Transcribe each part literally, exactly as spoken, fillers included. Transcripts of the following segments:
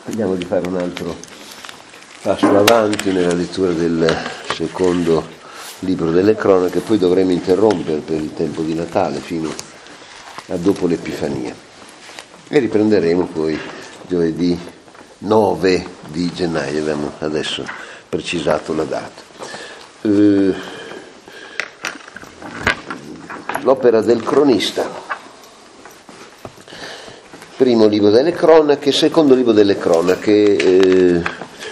Vediamo di fare un altro passo avanti nella lettura del secondo libro delle cronache, poi dovremo interrompere per il tempo di Natale fino a dopo l'Epifania e riprenderemo poi giovedì nove di gennaio, abbiamo adesso precisato la data. Eh, l'opera del cronista. Primo libro delle cronache, secondo libro delle cronache, eh,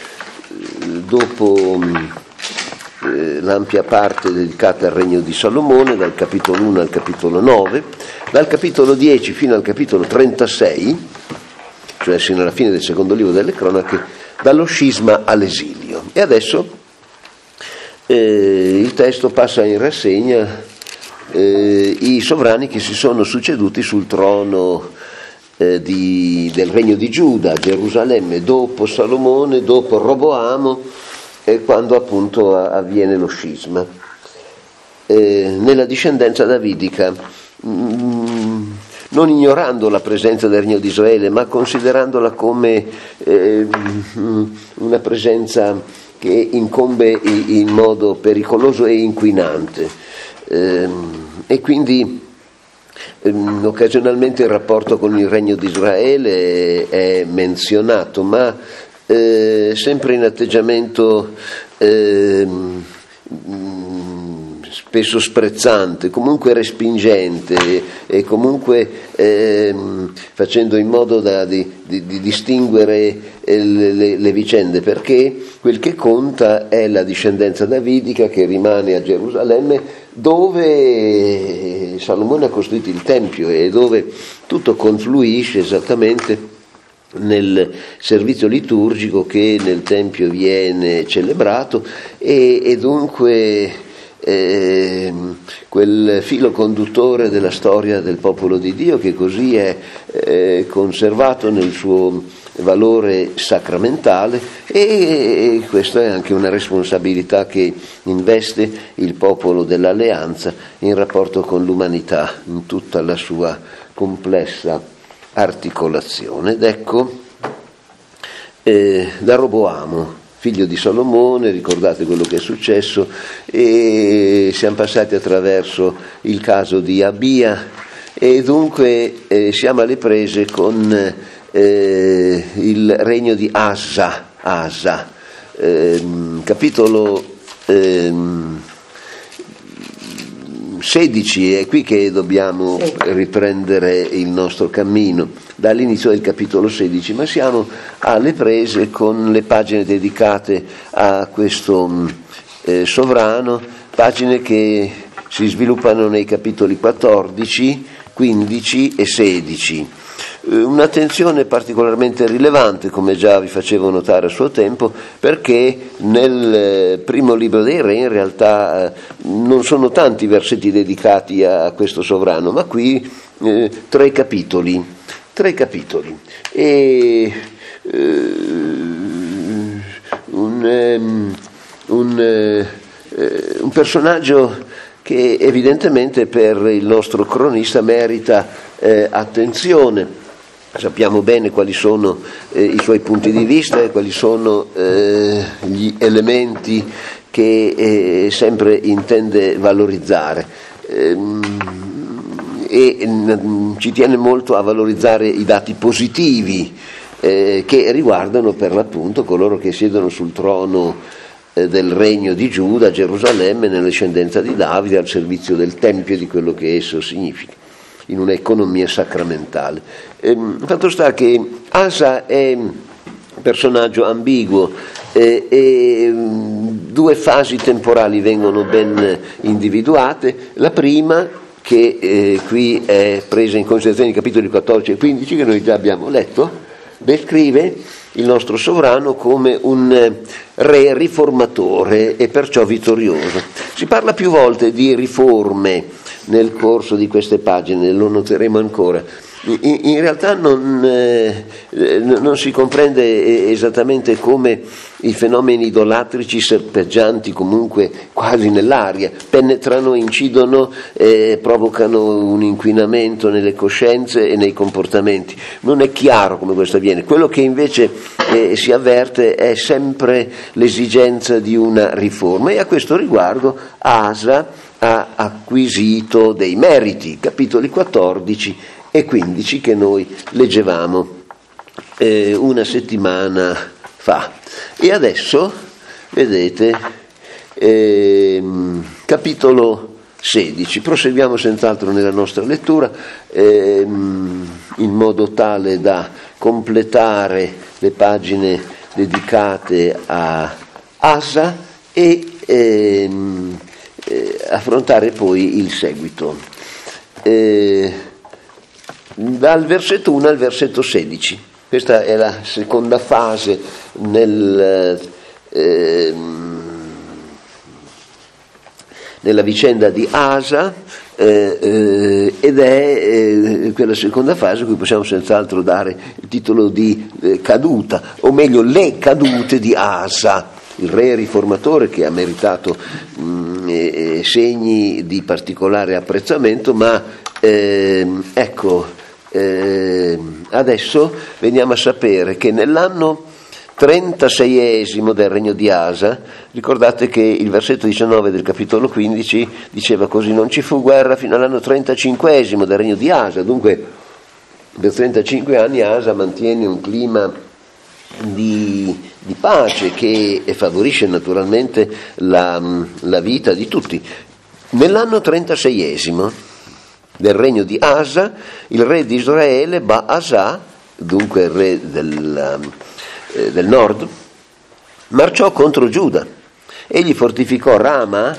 dopo eh, l'ampia parte dedicata al regno di Salomone, dal capitolo uno al capitolo nove, dal capitolo dieci fino al capitolo trentasei, cioè fino alla fine del secondo libro delle cronache, dallo scisma all'esilio. E adesso eh, il testo passa in rassegna eh, i sovrani che si sono succeduti sul trono Eh, di, del regno di Giuda a Gerusalemme dopo Salomone, dopo Roboamo, eh, quando appunto avviene lo scisma eh, nella discendenza davidica, mh, non ignorando la presenza del regno di Israele, ma considerandola come eh, una presenza che incombe in modo pericoloso e inquinante, eh, e quindi occasionalmente il rapporto con il regno di Israele è menzionato, ma eh, sempre in atteggiamento eh, spesso sprezzante, comunque respingente e comunque eh, facendo in modo da, di, di, di distinguere le, le, le vicende, perché quel che conta è la discendenza davidica che rimane a Gerusalemme, dove Salomone ha costruito il Tempio e dove tutto confluisce esattamente nel servizio liturgico che nel Tempio viene celebrato e, e dunque eh, quel filo conduttore della storia del popolo di Dio che così è eh, conservato nel suo valore sacramentale, e questa è anche una responsabilità che investe il popolo dell'alleanza in rapporto con l'umanità in tutta la sua complessa articolazione. Ed ecco eh, da Roboamo, figlio di Salomone, ricordate quello che è successo, e siamo passati attraverso il caso di Abia e dunque eh, siamo alle prese con Eh, il regno di Asa, Asa eh, capitolo eh, sedici, è qui che dobbiamo riprendere il nostro cammino dall'inizio del capitolo sedici, ma siamo alle prese con le pagine dedicate a questo eh, sovrano, pagine che si sviluppano nei capitoli quattordici, quindici e sedici. Un'attenzione particolarmente rilevante, come già vi facevo notare a suo tempo, perché nel primo libro dei Re in realtà non sono tanti versetti dedicati a questo sovrano, ma qui eh, tre capitoli, tre capitoli. E eh, un, um, un, eh, un personaggio che evidentemente per il nostro cronista merita eh, attenzione. Sappiamo bene quali sono eh, i suoi punti di vista e quali sono eh, gli elementi che eh, sempre intende valorizzare, ehm, e mh, ci tiene molto a valorizzare i dati positivi eh, che riguardano per l'appunto coloro che siedono sul trono eh, del regno di Giuda, Gerusalemme, nella discendenza di Davide, al servizio del Tempio e di quello che esso significa in un'economia sacramentale. Ehm, fatto sta che Asa è un personaggio ambiguo eh, e due fasi temporali vengono ben individuate. La prima, che eh, qui è presa in considerazione nei capitoli quattordici e quindici, che noi già abbiamo letto, descrive il nostro sovrano come un re riformatore e perciò vittorioso. Si parla più volte di riforme nel corso di queste pagine, lo noteremo ancora. In, in realtà non, eh, non si comprende esattamente come i fenomeni idolatrici serpeggianti, comunque quasi nell'aria, penetrano, incidono, eh, provocano un inquinamento nelle coscienze e nei comportamenti. Non è chiaro come questo avviene. Quello che invece eh, si avverte è sempre l'esigenza di una riforma, e a questo riguardo Asa ha acquisito dei meriti, capitoli quattordici e quindici che noi leggevamo eh, una settimana fa. E adesso vedete ehm, capitolo sedici, proseguiamo senz'altro nella nostra lettura ehm, in modo tale da completare le pagine dedicate a Asa e ehm, eh, affrontare poi il seguito. Eh, dal versetto uno al versetto sedici, questa è la seconda fase nel, eh, nella vicenda di Asa, eh, eh, ed è eh, quella seconda fase a cui possiamo senz'altro dare il titolo di eh, caduta, o meglio le cadute di Asa, il re riformatore che ha meritato mh, eh, segni di particolare apprezzamento, ma eh, ecco, eh, adesso veniamo a sapere che nell'anno trentaseiesimo del regno di Asa, ricordate che il versetto diciannove del capitolo quindici diceva così: non ci fu guerra fino all'anno trentacinquesimo del regno di Asa, dunque per trentacinque anni Asa mantiene un clima di, di pace che favorisce naturalmente la, la vita di tutti. Nell'anno trentaseiesimo del regno di Asa, il re di Israele, Baasa, dunque il re del, eh, del nord, marciò contro Giuda. Egli fortificò Rama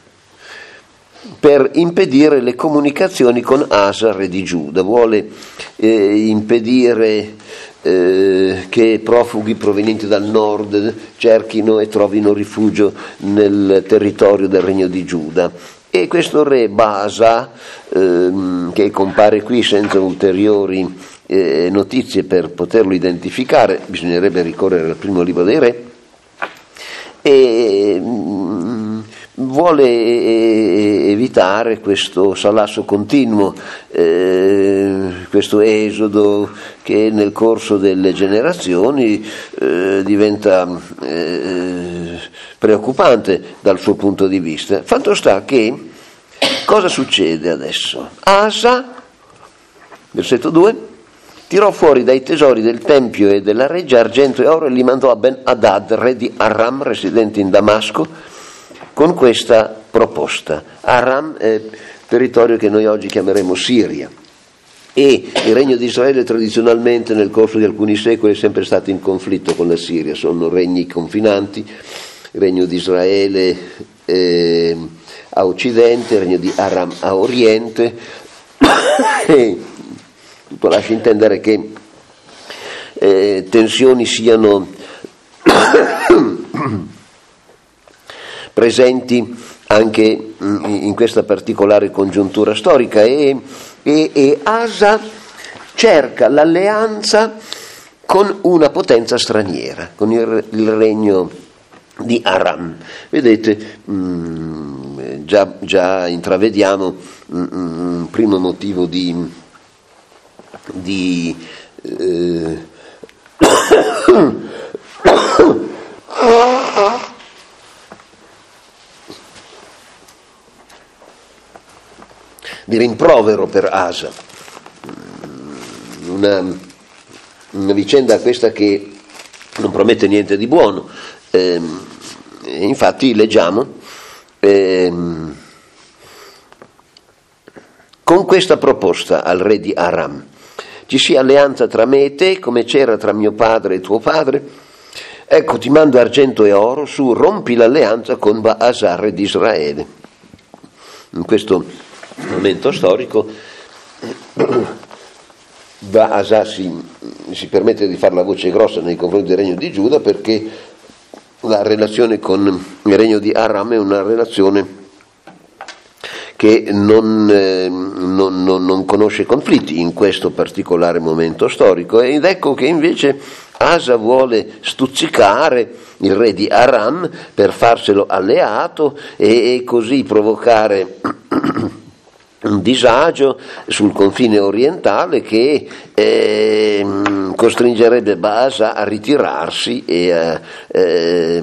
per impedire le comunicazioni con Asa, re di Giuda. Vuole eh, impedire eh, che profughi provenienti dal nord cerchino e trovino rifugio nel territorio del regno di Giuda. E questo re Baasa, ehm, che compare qui senza ulteriori eh, notizie per poterlo identificare, bisognerebbe ricorrere al primo libro dei re, e mh, vuole eh, evitare questo salasso continuo, eh, questo esodo che nel corso delle generazioni eh, diventa eh, preoccupante dal suo punto di vista. Fatto sta che cosa succede adesso? Asa, versetto due, tirò fuori dai tesori del tempio e della reggia argento e oro e li mandò a Ben-Hadad, re di Aram, residente in Damasco, con questa proposta. Aram è territorio che noi oggi chiameremo Siria, e il regno di Israele tradizionalmente nel corso di alcuni secoli è sempre stato in conflitto con la Siria, sono regni confinanti, il regno di Israele eh, a occidente, il regno di Aram a oriente, e tutto lascia intendere che eh, tensioni siano presenti anche in questa particolare congiuntura storica, e, e, e Asa cerca l'alleanza con una potenza straniera, con il, il regno di Aram. Vedete, mh, già, già intravediamo mh, un primo motivo di, di eh, di rimprovero per Asa, una, una vicenda questa che non promette niente di buono. Eh, infatti leggiamo eh, con questa proposta al re di Aram: ci sia alleanza tra me e te come c'era tra mio padre e tuo padre, ecco ti mando argento e oro, su rompi l'alleanza con Baasa, re di Israele. In questo momento storico Baasa si, si permette di fare la voce grossa nei confronti del regno di Giuda, perché la relazione con il regno di Aram è una relazione che non, eh, non, non, non conosce conflitti in questo particolare momento storico, ed ecco che invece Asa vuole stuzzicare il re di Aram per farselo alleato e, e così provocare un disagio sul confine orientale che eh, costringerebbe Baasa a ritirarsi e a eh,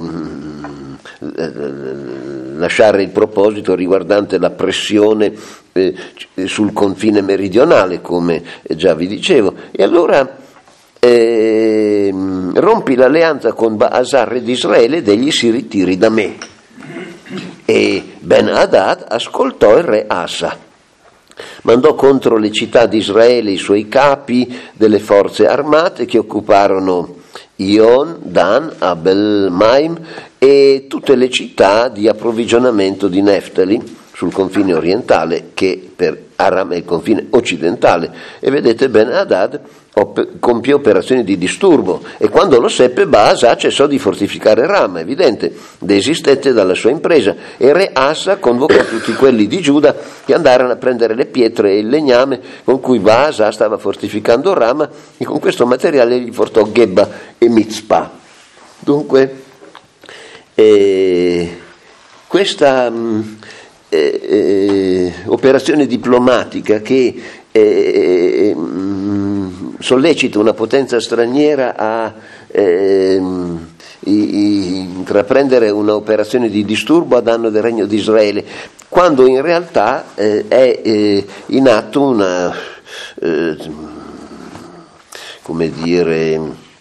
lasciare il proposito riguardante la pressione eh, sul confine meridionale, come già vi dicevo. E allora eh, rompi l'alleanza con Baasa, re di Israele, ed egli si ritiri da me. E Ben-Hadad ascoltò il re Asa. Mandò contro le città di Israele i suoi capi delle forze armate che occuparono Ion, Dan, Abel Maim e tutte le città di approvvigionamento di Neftali sul confine orientale, che per Aram è il confine occidentale. E vedete, Ben-Hadad op- compì operazioni di disturbo, e quando lo seppe Baasa cessò di fortificare Ram, evidente, desistette dalla sua impresa, e re Asa convocò tutti quelli di Giuda che andarono a prendere le pietre e il legname con cui Baasa stava fortificando Ram, e con questo materiale gli portò Geba e Mizpah. Dunque eh, questa mh, eh, eh, operazione diplomatica che eh, mh, sollecita una potenza straniera a eh, intraprendere un'operazione di disturbo a danno del Regno di Israele, quando in realtà eh, è eh, in atto una eh, come dire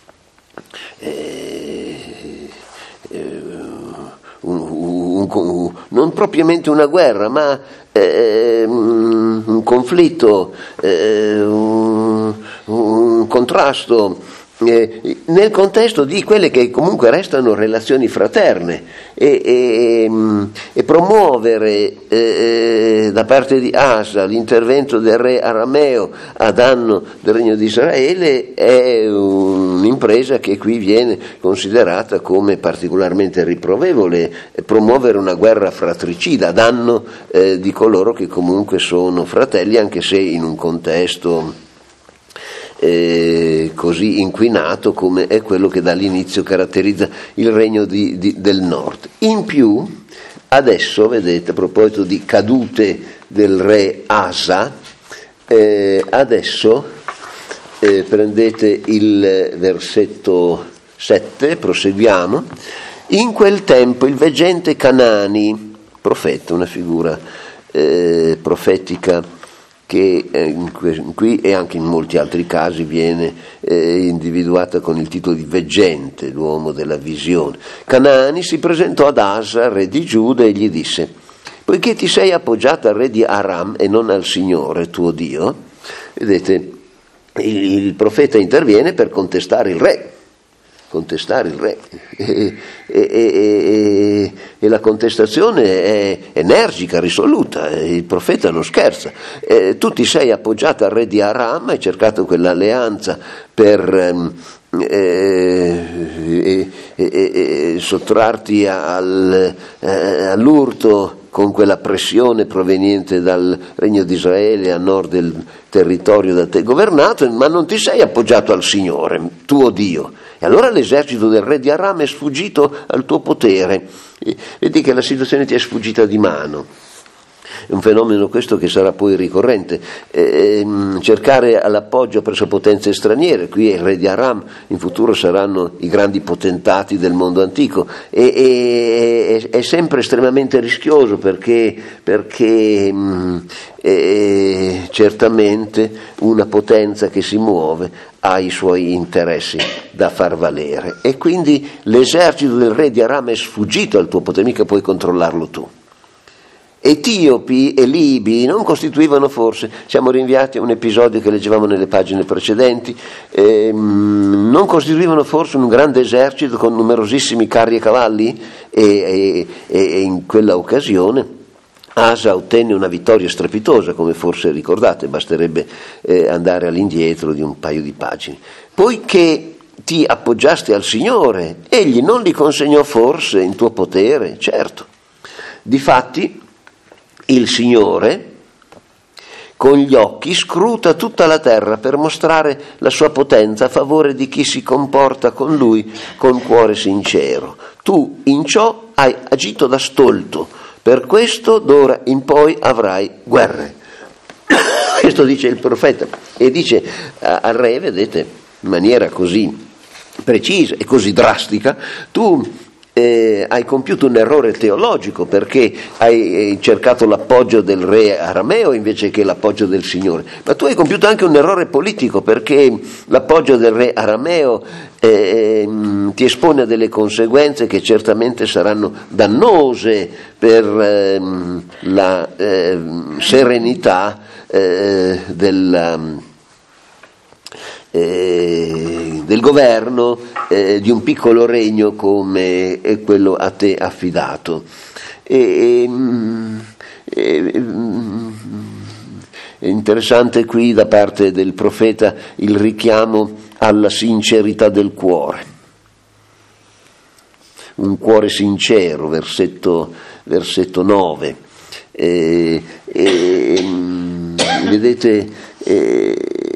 eh, eh, un, un, un, non propriamente una guerra, ma eh, un, un conflitto, eh, un, un contrasto Eh, nel contesto di quelle che comunque restano relazioni fraterne, e, e, e promuovere eh, da parte di Asa l'intervento del re arameo a danno del Regno di Israele è un'impresa che qui viene considerata come particolarmente riprovevole. Promuovere una guerra fratricida a danno eh, di coloro che comunque sono fratelli, anche se in un contesto Eh, così inquinato come è quello che dall'inizio caratterizza il regno di, di, del nord. In più, adesso, vedete, a proposito di cadute del re Asa, eh, adesso eh, prendete il versetto sette, proseguiamo. In quel tempo il veggente Canani, profeta, una figura eh, profetica che eh, qui e anche in molti altri casi viene eh, individuata con il titolo di veggente, l'uomo della visione. Canani si presentò ad Asa, re di Giuda, e gli disse: poiché ti sei appoggiato al re di Aram e non al Signore tuo Dio, vedete, il, il profeta interviene per contestare il re, contestare il re e, e, e, e la contestazione è energica, risoluta, il profeta non scherza. E tu ti sei appoggiato al re di Aram, hai cercato quell'alleanza per eh, eh, eh, eh, sottrarti al, eh, all'urto con quella pressione proveniente dal Regno di Israele a nord del territorio da te governato, ma non ti sei appoggiato al Signore, tuo Dio. E allora l'esercito del re di Aram è sfuggito al tuo potere. E vedi che la situazione ti è sfuggita di mano. È un fenomeno questo che sarà poi ricorrente, eh, cercare l'appoggio presso potenze straniere. Qui è il re di Aram, in futuro saranno i grandi potentati del mondo antico, e, e è sempre estremamente rischioso perché, perché mh, è certamente una potenza che si muove ha i suoi interessi da far valere, e quindi l'esercito del re di Aram è sfuggito al tuo potere, mica puoi controllarlo tu. Etiopi e Libi non costituivano forse, siamo rinviati a un episodio che leggevamo nelle pagine precedenti, ehm, non costituivano forse un grande esercito con numerosissimi carri e cavalli, e, e, e in quella occasione Asa ottenne una vittoria strepitosa, come forse ricordate, basterebbe eh, andare all'indietro di un paio di pagine. Poiché ti appoggiasti al Signore, egli non li consegnò forse in tuo potere? Certo. Difatti il Signore con gli occhi scruta tutta la terra per mostrare la sua potenza a favore di chi si comporta con lui con cuore sincero. Tu in ciò hai agito da stolto, per questo d'ora in poi avrai guerre. Questo dice il profeta, e dice al re, vedete, in maniera così precisa e così drastica: tu eh, hai compiuto un errore teologico perché hai cercato l'appoggio del re arameo invece che l'appoggio del Signore, ma tu hai compiuto anche un errore politico, perché l'appoggio del re arameo eh, ti espone a delle conseguenze che certamente saranno dannose per eh, la eh, serenità eh, del Eh, del governo eh, di un piccolo regno come è quello a te affidato. E, e, è interessante qui da parte del profeta il richiamo alla sincerità del cuore, un cuore sincero, versetto, versetto nove. E, e, vedete, e,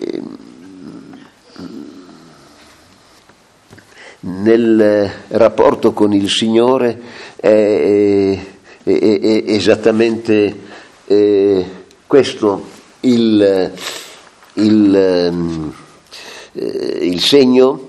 nel rapporto con il Signore è, è, è, è esattamente è questo il, il, il segno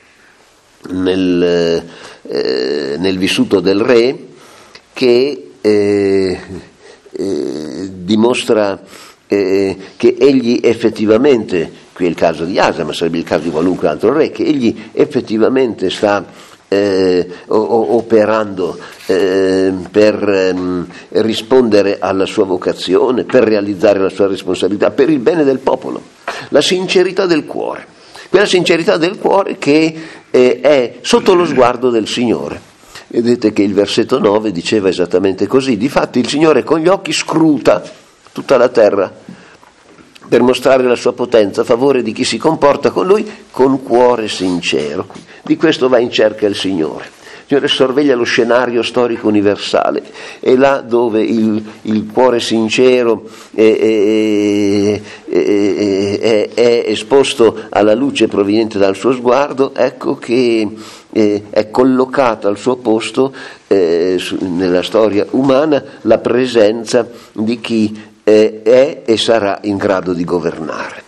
nel, nel vissuto del re, che eh, eh, dimostra eh, che egli effettivamente, qui è il caso di Asa, ma sarebbe il caso di qualunque altro re, che egli effettivamente sta eh, operando eh, per eh, rispondere alla sua vocazione, per realizzare la sua responsabilità, per il bene del popolo. La sincerità del cuore, quella sincerità del cuore che eh, è sotto lo sguardo del Signore. Vedete che il versetto nove diceva esattamente così: difatti il Signore con gli occhi scruta tutta la terra per mostrare la sua potenza a favore di chi si comporta con lui con cuore sincero. Di questo va in cerca il Signore. Il Signore sorveglia lo scenario storico universale, e là dove il, il cuore sincero è, è, è, è, è esposto alla luce proveniente dal suo sguardo, ecco che è, è collocata al suo posto eh, nella storia umana la presenza di chi è e sarà in grado di governare.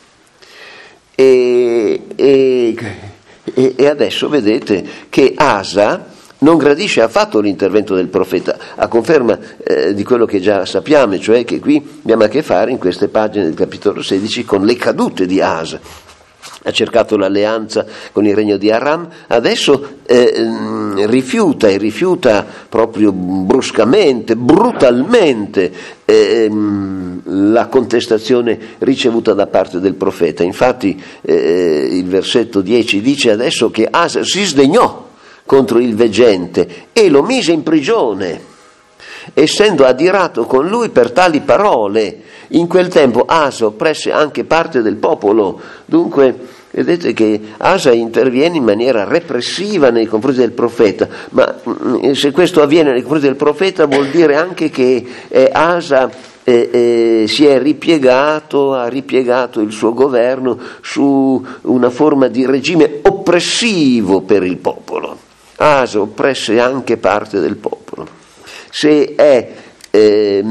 E, e, e adesso vedete che Asa non gradisce affatto l'intervento del profeta, a conferma eh, di quello che già sappiamo, cioè che qui abbiamo a che fare in queste pagine del capitolo sedici con le cadute di Asa. Ha cercato l'alleanza con il regno di Aram, adesso eh, rifiuta e rifiuta proprio bruscamente, brutalmente eh, la contestazione ricevuta da parte del profeta. Infatti eh, il versetto dieci dice adesso che Asa si sdegnò contro il veggente e lo mise in prigione, essendo adirato con lui per tali parole. In quel tempo Asa oppresse anche parte del popolo. Dunque vedete che Asa interviene in maniera repressiva nei confronti del profeta, ma se questo avviene nei confronti del profeta vuol dire anche che eh, Asa eh, eh, si è ripiegato, ha ripiegato il suo governo su una forma di regime oppressivo per il popolo. Asa oppresse anche parte del popolo. Se è eh,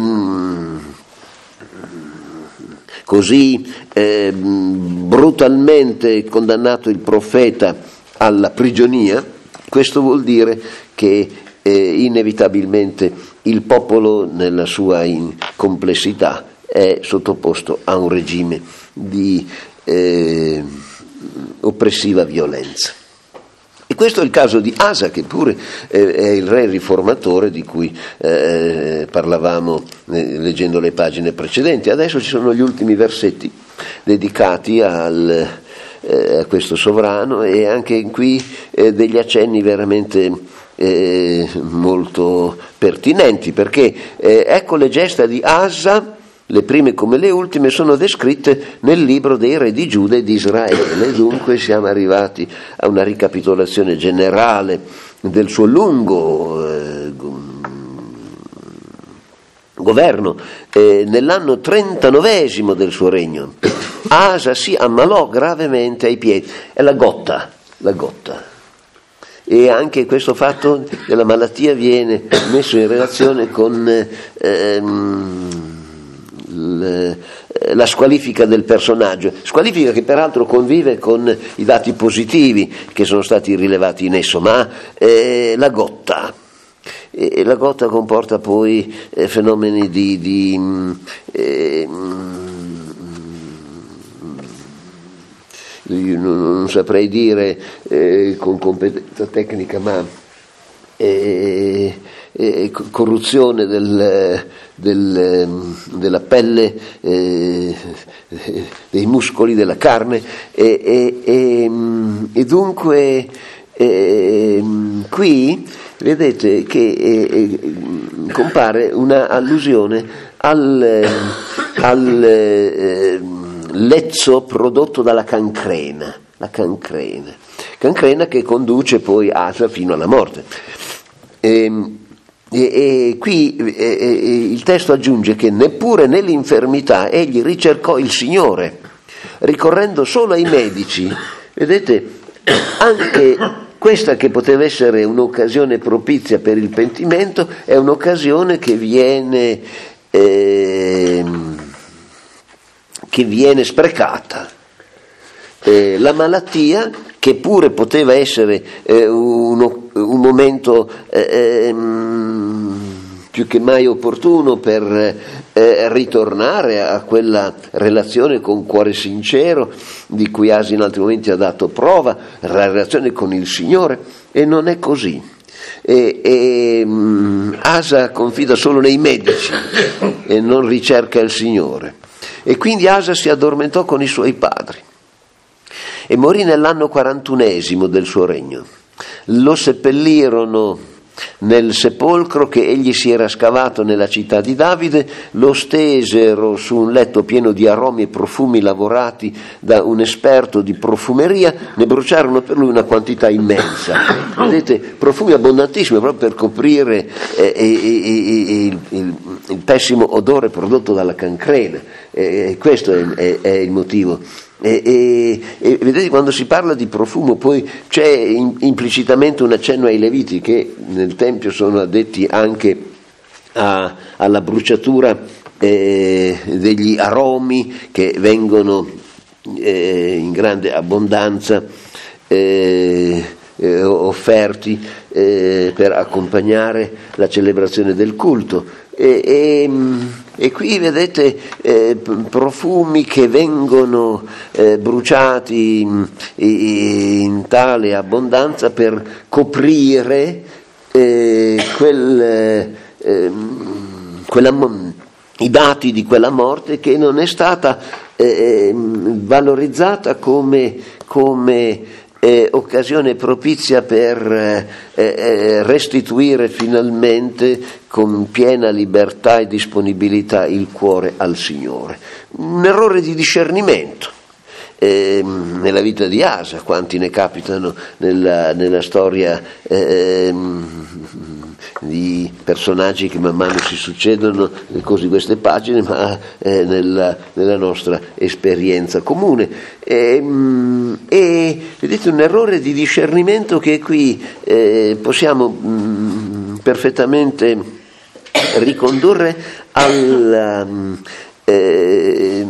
così eh, brutalmente condannato il profeta alla prigionia, questo vuol dire che eh, inevitabilmente il popolo nella sua complessità è sottoposto a un regime di eh, oppressiva violenza. E questo è il caso di Asa, che pure eh, è il re riformatore di cui eh, parlavamo eh, leggendo le pagine precedenti. Adesso ci sono gli ultimi versetti dedicati al, eh, a questo sovrano, e anche qui eh, degli accenni veramente eh, molto pertinenti, perché eh, ecco le gesta di Asa, le prime come le ultime, sono descritte nel libro dei re di Giuda e di Israele. Dunque siamo arrivati a una ricapitolazione generale del suo lungo eh, governo. Eh, nell'anno trentanovesimo del suo regno Asa si ammalò gravemente ai piedi, è la gotta, la gotta. E anche questo fatto della malattia viene messo in relazione con ehm, il, la squalifica del personaggio, squalifica che peraltro convive con i dati positivi che sono stati rilevati in esso, ma eh, la gotta. E la gotta comporta poi eh, fenomeni di, di eh, non, non saprei dire eh, con competenza tecnica, ma eh, eh, corruzione del, del, della pelle, eh, dei muscoli, della carne, e, e, e, e dunque eh, qui vedete che eh, compare una allusione al, al eh, lezzo prodotto dalla cancrena, la cancrena, cancrena che conduce poi Asa fino alla morte. E, e, e qui e, e, il testo aggiunge che neppure nell'infermità egli ricercò il Signore, ricorrendo solo ai medici. Vedete, anche questa che poteva essere un'occasione propizia per il pentimento è un'occasione che viene, eh, che viene sprecata. Eh, la malattia, che pure poteva essere eh, uno, un momento eh, più che mai opportuno per eh, ritornare a quella relazione con cuore sincero di cui Asa in altri momenti ha dato prova, la relazione con il Signore, e non è così. E, e um, Asa confida solo nei medici e non ricerca il Signore, e quindi Asa si addormentò con i suoi padri e morì nell'anno quarantunesimo del suo regno. Lo seppellirono nel sepolcro che egli si era scavato nella città di Davide, lo stesero su un letto pieno di aromi e profumi lavorati da un esperto di profumeria, ne bruciarono per lui una quantità immensa. Vedete, profumi abbondantissimi proprio per coprire eh, eh, eh, il, il, il pessimo odore prodotto dalla cancrena. Eh, questo è, è, è il motivo. E, e, e vedete, quando si parla di profumo poi c'è in, implicitamente un accenno ai Leviti, che nel Tempio sono addetti anche a, alla bruciatura eh, degli aromi che vengono eh, in grande abbondanza eh, eh, offerti eh, per accompagnare la celebrazione del culto. E, e, e qui vedete eh, profumi che vengono eh, bruciati in, in tale abbondanza per coprire eh, quel, eh, quella, i dati di quella morte che non è stata eh, valorizzata come, come Eh, occasione propizia per eh, eh, restituire finalmente con piena libertà e disponibilità il cuore al Signore. Un errore di discernimento eh, nella vita di Asa, quanti ne capitano nella, nella storia eh, di personaggi che man mano si succedono nel corso di queste pagine, ma eh, nella, nella nostra esperienza comune. E, e vedete, un errore di discernimento che qui eh, possiamo mh, perfettamente ricondurre alla eh,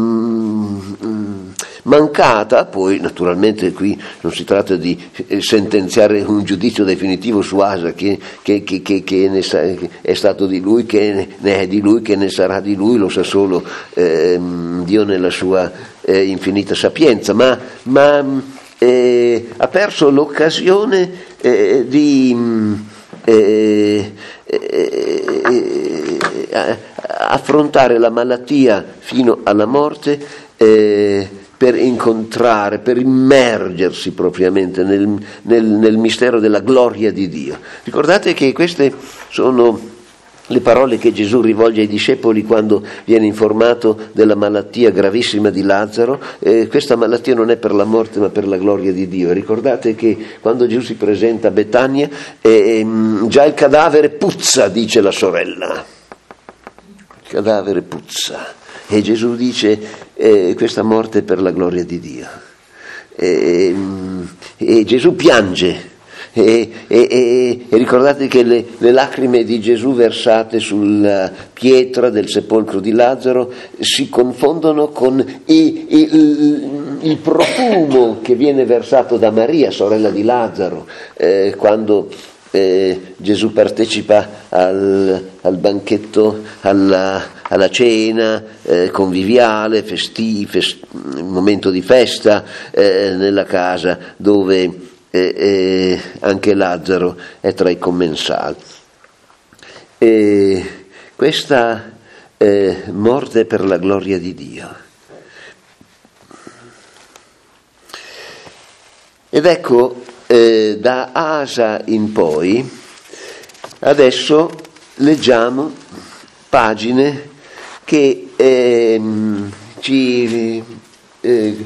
mancata, poi naturalmente qui non si tratta di sentenziare un giudizio definitivo su Asa, che, che, che, che, che, ne sa, che è stato di lui, che ne è di lui, che ne sarà di lui, lo sa solo eh, Dio nella sua eh, infinita sapienza, ma, ma eh, ha perso l'occasione eh, di eh, eh, eh, affrontare la malattia fino alla morte eh, per incontrare, per immergersi propriamente nel, nel, nel mistero della gloria di Dio. Ricordate che queste sono le parole che Gesù rivolge ai discepoli quando viene informato della malattia gravissima di Lazzaro. Eh, questa malattia non è per la morte ma per la gloria di Dio. Ricordate che quando Gesù si presenta a Betania, eh, già il cadavere puzza, dice la sorella. Il cadavere puzza. E Gesù dice eh, questa morte è per la gloria di Dio. E, e Gesù piange E, e, e, e ricordate che le, le lacrime di Gesù versate sulla pietra del sepolcro di Lazzaro si confondono con i, i, il, il profumo che viene versato da Maria, sorella di Lazzaro, eh, quando eh, Gesù partecipa al, al banchetto, alla, alla cena eh, conviviale, festi, fest, momento di festa eh, nella casa dove E, e anche Lazzaro è tra i commensali. E questa eh, morte per la gloria di Dio. Ed ecco, eh, da Asa in poi, adesso leggiamo pagine che eh, ci eh,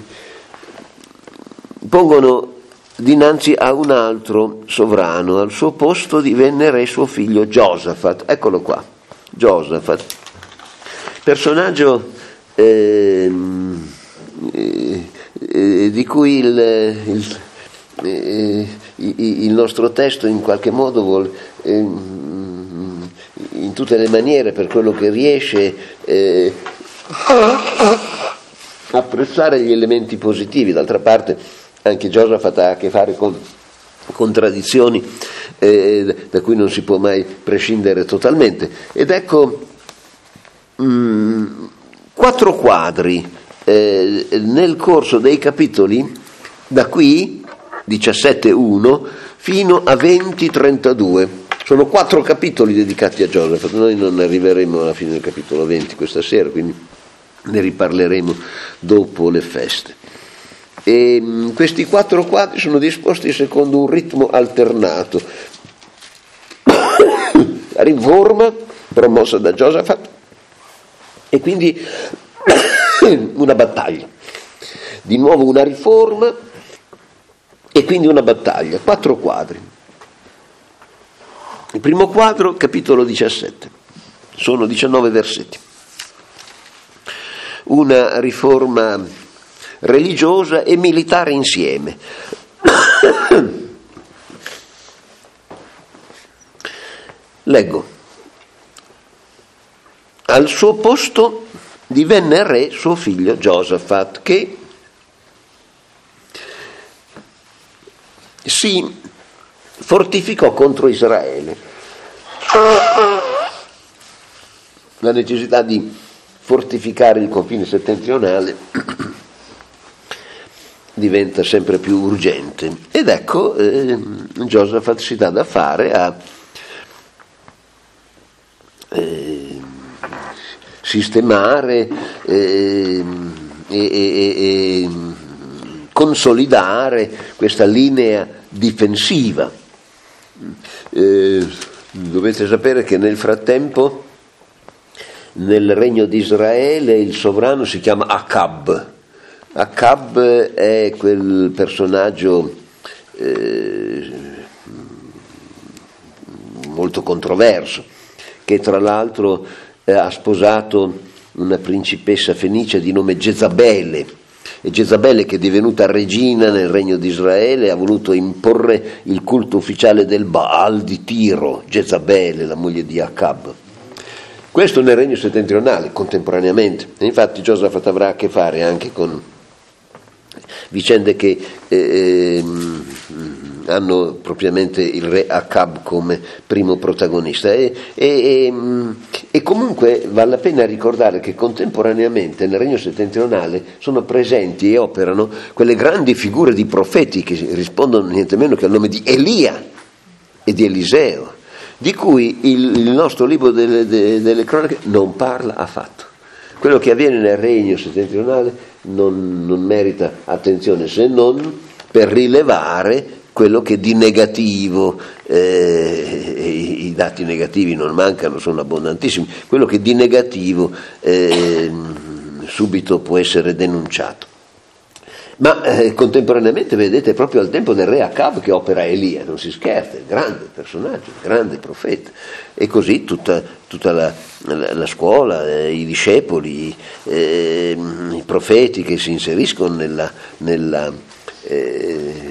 pongono dinanzi a un altro sovrano. Al suo posto divenne re suo figlio Giosafat. Eccolo qua, Giosafat, personaggio eh, eh, di cui il, il, eh, il nostro testo in qualche modo vuol eh, in tutte le maniere, per quello che riesce, eh, apprezzare gli elementi positivi. D'altra parte anche Giosafat ha a che fare con contraddizioni eh, da cui non si può mai prescindere totalmente. Ed ecco mh, quattro quadri eh, nel corso dei capitoli da qui diciassette uno fino a venti trentadue. Sono quattro capitoli dedicati a Giosafat. Noi non arriveremo alla fine del capitolo venti questa sera, quindi ne riparleremo dopo le feste. E questi quattro quadri sono disposti secondo un ritmo alternato. La riforma promossa da Giosafat e quindi una battaglia, di nuovo una riforma e quindi una battaglia. Quattro quadri. Il primo quadro, capitolo diciassette, sono diciannove versetti. Una riforma religiosa e militare insieme. Leggo. Al suo posto divenne re suo figlio Giosafat, che si fortificò contro Israele. La necessità di fortificare il confine settentrionale diventa sempre più urgente. Ed ecco, eh, Giosafat si dà da fare a eh, sistemare eh, e, e, e consolidare questa linea difensiva. Eh, dovete sapere che nel frattempo nel regno di Israele il sovrano si chiama Acab. Acab è quel personaggio eh, molto controverso, che tra l'altro eh, ha sposato una principessa fenicia di nome Jezabele, e Jezabele, che è divenuta regina nel regno di Israele, ha voluto imporre il culto ufficiale del Baal di Tiro, Jezabele, la moglie di Acab. Questo nel regno settentrionale, contemporaneamente. E infatti Giosafat avrà a che fare anche con vicende che eh, hanno propriamente il re Acab come primo protagonista. E, e, e comunque vale la pena ricordare che contemporaneamente nel regno settentrionale sono presenti e operano quelle grandi figure di profeti che rispondono niente meno che al nome di Elia e di Eliseo, di cui il, il nostro libro delle, delle, delle cronache non parla affatto. Quello che avviene nel regno settentrionale non, non merita attenzione, se non per rilevare quello che di negativo, eh, i, i dati negativi non mancano, sono abbondantissimi, quello che di negativo eh, subito può essere denunciato. Ma eh, contemporaneamente vedete proprio al tempo del re Acab che opera Elia, non si scherza, grande personaggio, grande profeta, e così tutta, tutta la, la, la scuola, eh, i discepoli, eh, i profeti che si inseriscono nella, nella eh,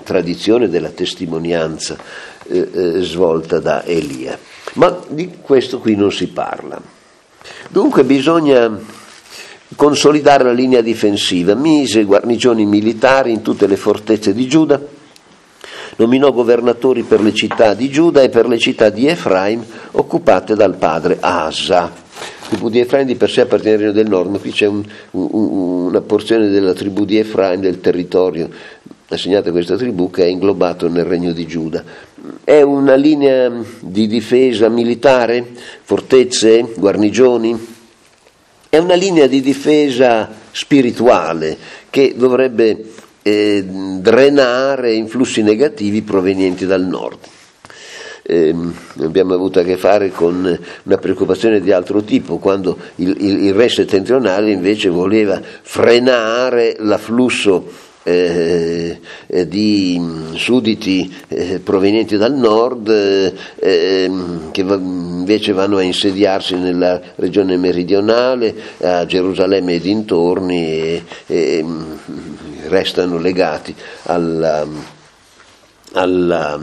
tradizione della testimonianza eh, eh, svolta da Elia. Ma di questo qui non si parla. Dunque bisogna consolidare la linea difensiva, mise guarnigioni militari in tutte le fortezze di Giuda, nominò governatori per le città di Giuda e per le città di Efraim occupate dal padre Asa. La tribù di Efraim di per sé appartiene al Regno del Nord, ma qui c'è un, un, una porzione della tribù di Efraim, del territorio assegnato a questa tribù, che è inglobato nel Regno di Giuda. È una linea di difesa militare, fortezze, guarnigioni, è una linea di difesa spirituale che dovrebbe eh, drenare influssi negativi provenienti dal nord. Eh, abbiamo avuto a che fare con una preoccupazione di altro tipo, quando il, il, il re settentrionale invece voleva frenare l'afflusso Eh, eh, di sudditi eh, provenienti dal nord eh, eh, che va, invece vanno a insediarsi nella regione meridionale, a Gerusalemme e dintorni, e, e restano legati alla, alla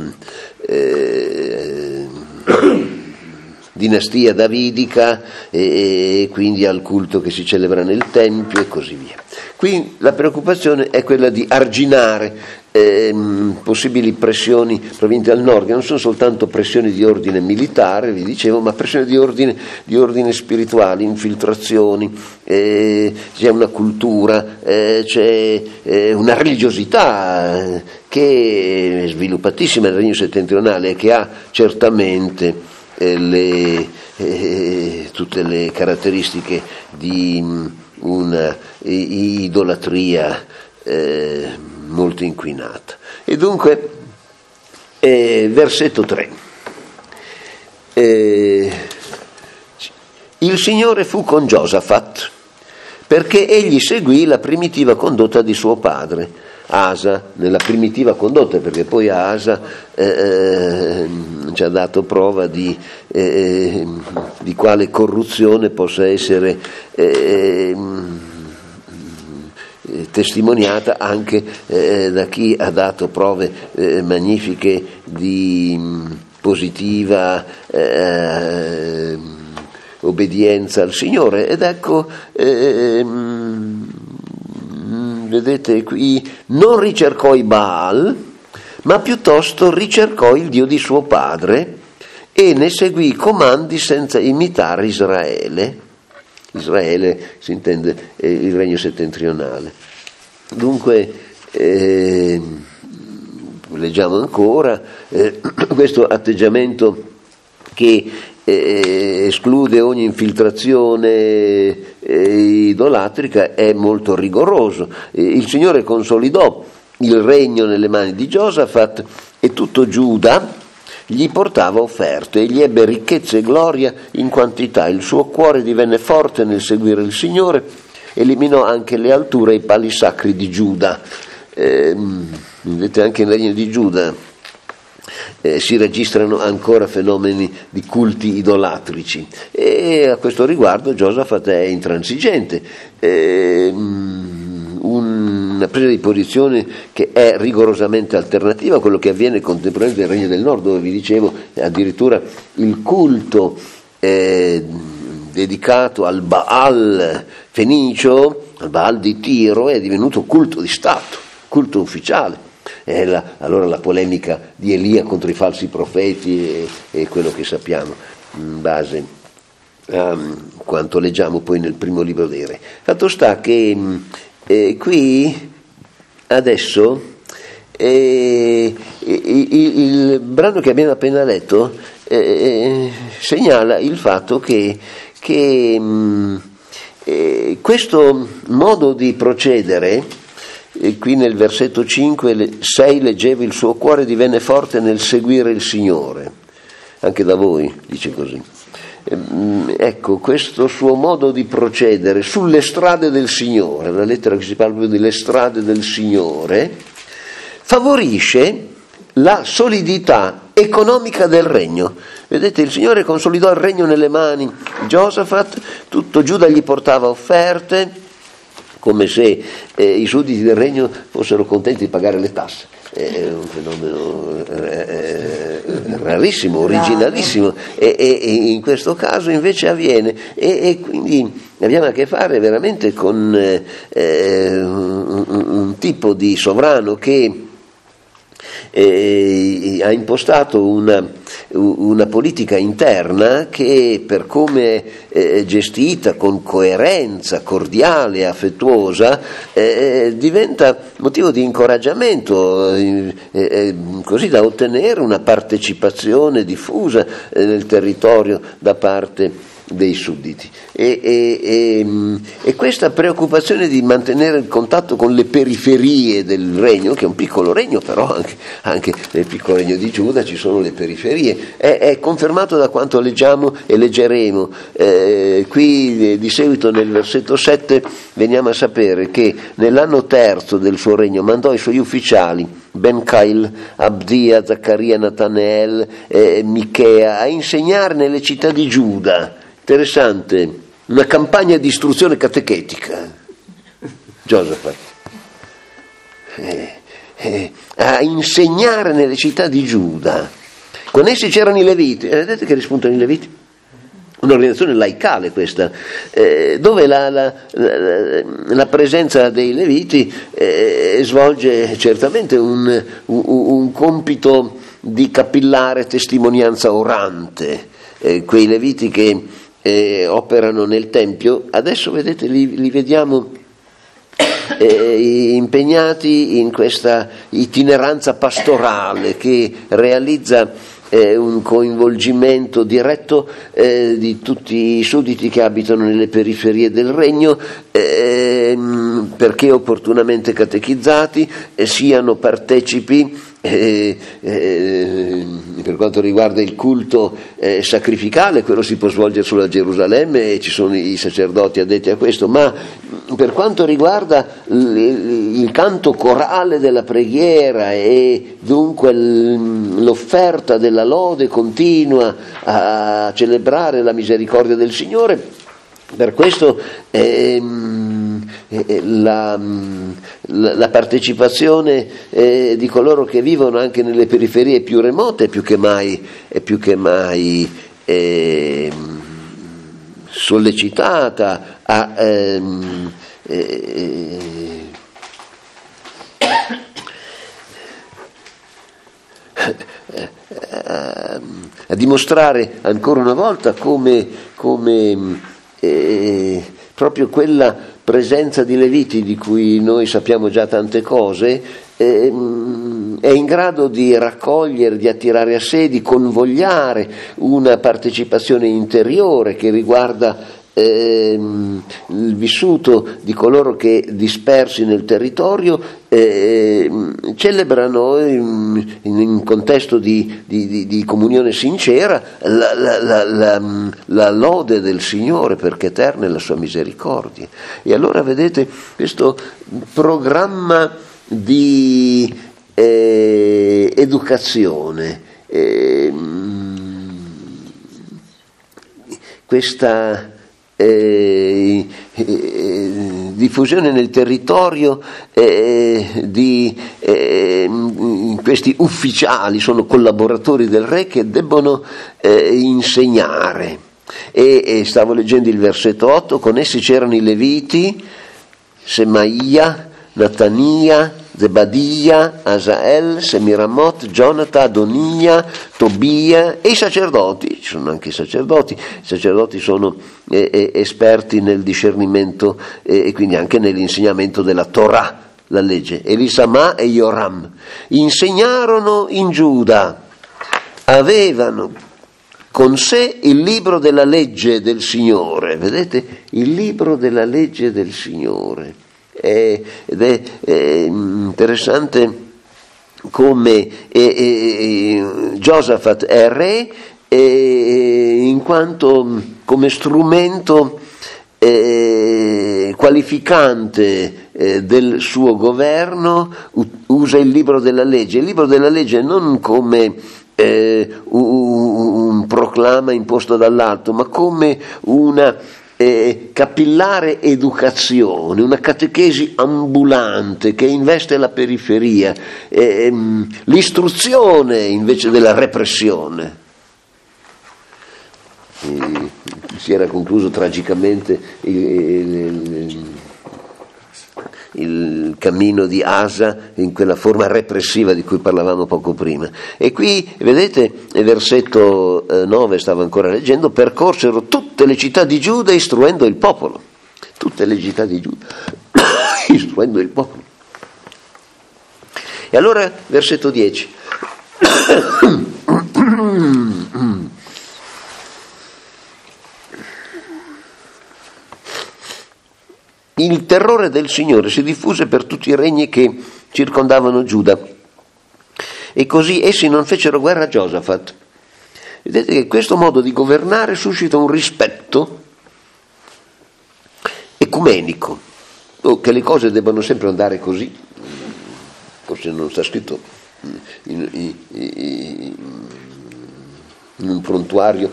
eh, dinastia davidica e, e quindi al culto che si celebra nel Tempio e così via. Qui la preoccupazione è quella di arginare ehm, possibili pressioni provenienti dal nord, che non sono soltanto pressioni di ordine militare, vi dicevo, ma pressioni di ordine, di ordine spirituale, infiltrazioni, eh, c'è una cultura, eh, c'è eh, una religiosità che è sviluppatissima nel Regno settentrionale e che ha certamente eh, le, eh, tutte le caratteristiche di una idolatria eh, molto inquinata. E dunque, eh, versetto tre. Eh, il Signore fu con Giosafat perché egli seguì la primitiva condotta di suo padre Asa, nella primitiva condotta, perché poi Asa eh, ci ha dato prova di, eh, di quale corruzione possa essere eh, testimoniata anche eh, da chi ha dato prove eh, magnifiche di positiva eh, obbedienza al Signore. Ed ecco, eh, vedete qui, non ricercò i Baal, ma piuttosto ricercò il Dio di suo padre e ne seguì i comandi senza imitare Israele. Israele si intende eh, il regno settentrionale. Dunque, eh, leggiamo ancora, eh, questo atteggiamento che eh, esclude ogni infiltrazione eh, idolatrica è molto rigoroso. Eh, il Signore consolidò il regno nelle mani di Giosafat e tutto Giuda gli portava offerte, egli ebbe ricchezza e gloria in quantità, il suo cuore divenne forte nel seguire il Signore, eliminò anche le alture e i pali sacri di Giuda. Eh, vedete, anche nel regno di Giuda eh, si registrano ancora fenomeni di culti idolatrici, e a questo riguardo Giosafat è intransigente. Eh, una presa di posizione che è rigorosamente alternativa a quello che avviene contemporaneamente nel Regno del Nord, dove vi dicevo addirittura il culto eh, dedicato al Baal fenicio, al Baal di Tiro, è divenuto culto di Stato, culto ufficiale. È la, allora la polemica di Elia contro i falsi profeti e, e quello che sappiamo in base a quanto leggiamo poi nel primo libro dei Re. Fatto sta che Eh, qui adesso eh, il, il brano che abbiamo appena letto eh, segnala il fatto che, che mh, eh, questo modo di procedere, eh, qui nel versetto cinque sei leggevo il suo cuore divenne forte nel seguire il Signore, anche da voi dice così. Ecco, questo suo modo di procedere sulle strade del Signore, la lettera che si parla proprio delle strade del Signore, favorisce la solidità economica del regno. Vedete, il Signore consolidò il regno nelle mani di Giosafat, tutto Giuda gli portava offerte, come se eh, i sudditi del regno fossero contenti di pagare le tasse. è un fenomeno eh, rarissimo, originalissimo, e, e, e in questo caso invece avviene, e, e quindi abbiamo a che fare veramente con eh, un, un tipo di sovrano che Eh, ha impostato una, una politica interna che, per come eh, gestita con coerenza, cordiale, affettuosa, eh, diventa motivo di incoraggiamento, eh, eh, così da ottenere una partecipazione diffusa eh, nel territorio da parte dei sudditi, e, e, e, e questa preoccupazione di mantenere il contatto con le periferie del regno, che è un piccolo regno, però anche, anche nel piccolo regno di Giuda ci sono le periferie, è, è confermato da quanto leggiamo e leggeremo. Eh, qui di seguito nel versetto sette veniamo a sapere che nell'anno terzo del suo regno mandò i suoi ufficiali Ben-Cail, Abdia, Zaccaria, Nataneel, eh, Michea a insegnare nelle città di Giuda. Interessante, una campagna di istruzione catechetica, Giosafat, eh, eh, a insegnare nelle città di Giuda. Con essi c'erano i Leviti, eh, vedete che rispuntano i Leviti? Un'organizzazione laicale questa, eh, dove la, la, la, la presenza dei Leviti eh, svolge certamente un, un, un compito di capillare testimonianza orante. Eh, quei Leviti che eh, operano nel Tempio, adesso vedete li, li vediamo eh, impegnati in questa itineranza pastorale che realizza eh, un coinvolgimento diretto eh, di tutti i sudditi che abitano nelle periferie del regno, eh, perché opportunamente catechizzati eh, siano partecipi Eh, eh, per quanto riguarda il culto eh, sacrificale. Quello si può svolgere solo a Gerusalemme e ci sono i sacerdoti addetti a questo, ma per quanto riguarda il, il canto corale della preghiera e dunque l'offerta della lode continua a celebrare la misericordia del Signore, per questo ehm, La, la, la partecipazione eh, di coloro che vivono anche nelle periferie più remote è più che mai, è più che mai eh, sollecitata a, ehm, eh, a, a dimostrare ancora una volta come, come eh, proprio quella presenza di Leviti, di cui noi sappiamo già tante cose, eh, è in grado di raccogliere, di attirare a sé, di convogliare una partecipazione interiore che riguarda eh, il vissuto di coloro che, dispersi nel territorio, eh, celebrano in, in un contesto di, di, di comunione sincera la, la, la, la, la lode del Signore, perché eterna è la sua misericordia. E allora vedete questo programma di eh, educazione, eh, questa Eh, eh, diffusione nel territorio eh, di eh, questi ufficiali, sono collaboratori del re che debbono eh, insegnare, e, e stavo leggendo il versetto otto, con essi c'erano i Leviti, Semaia, Natania, Zebadia, Asael, Semiramot, Jonathan, Adonia, Tobia e i sacerdoti. Ci sono anche i sacerdoti. I sacerdoti sono eh, eh, esperti nel discernimento eh, e quindi anche nell'insegnamento della Torah, la legge. Elisama e Joram insegnarono in Giuda, avevano con sé il libro della legge del Signore. Vedete? Il libro della legge del Signore. Ed è, è interessante come eh, eh, Giosafat è re eh, in quanto come strumento eh, qualificante eh, del suo governo usa il libro della legge. Il libro della legge non come eh, un, un proclama imposto dall'alto, ma come una eh, capillare educazione, una catechesi ambulante che investe la periferia, eh, l'istruzione invece della repressione. E si era concluso tragicamente il, il, il cammino di Asa in quella forma repressiva di cui parlavamo poco prima. E qui, vedete, il versetto nove stavo ancora leggendo, percorsero tutte le città di Giuda istruendo il popolo. Tutte le città di Giuda istruendo il popolo. E allora, versetto dieci. Il terrore del Signore si diffuse per tutti i regni che circondavano Giuda e così essi non fecero guerra a Giosafat. Vedete che questo modo di governare suscita un rispetto ecumenico, o che le cose debbano sempre andare così, forse non sta scritto in, in, in, in un prontuario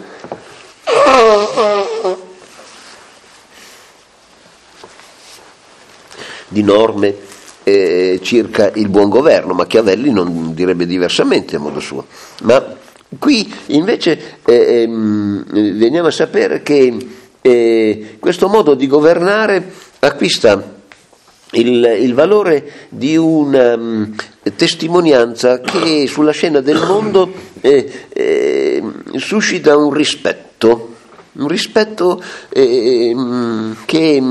di norme eh, circa il buon governo. Machiavelli non direbbe diversamente a modo suo, ma qui invece eh, ehm, veniamo a sapere che eh, questo modo di governare acquista il, il valore di una um, testimonianza che sulla scena del mondo eh, eh, suscita un rispetto, un rispetto eh, che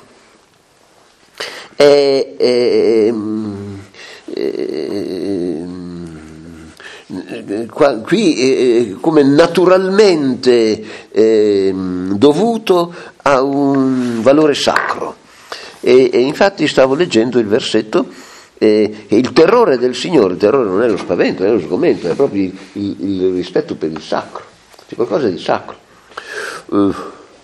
È, è, è, qua, qui è come naturalmente è, dovuto a un valore sacro. E, e infatti stavo leggendo il versetto eh, che il terrore del Signore, il terrore non è lo spavento, non è lo sgomento, è proprio il, il, il rispetto per il sacro, c'è qualcosa di sacro. Uh,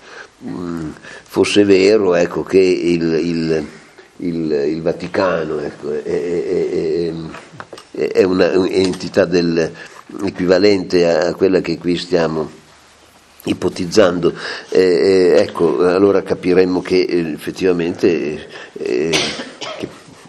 fosse vero, ecco, che il, il Il, il Vaticano ecco, è, è, è, è una entità del, equivalente a quella che qui stiamo ipotizzando, eh, ecco, allora capiremmo che eh, effettivamente eh, che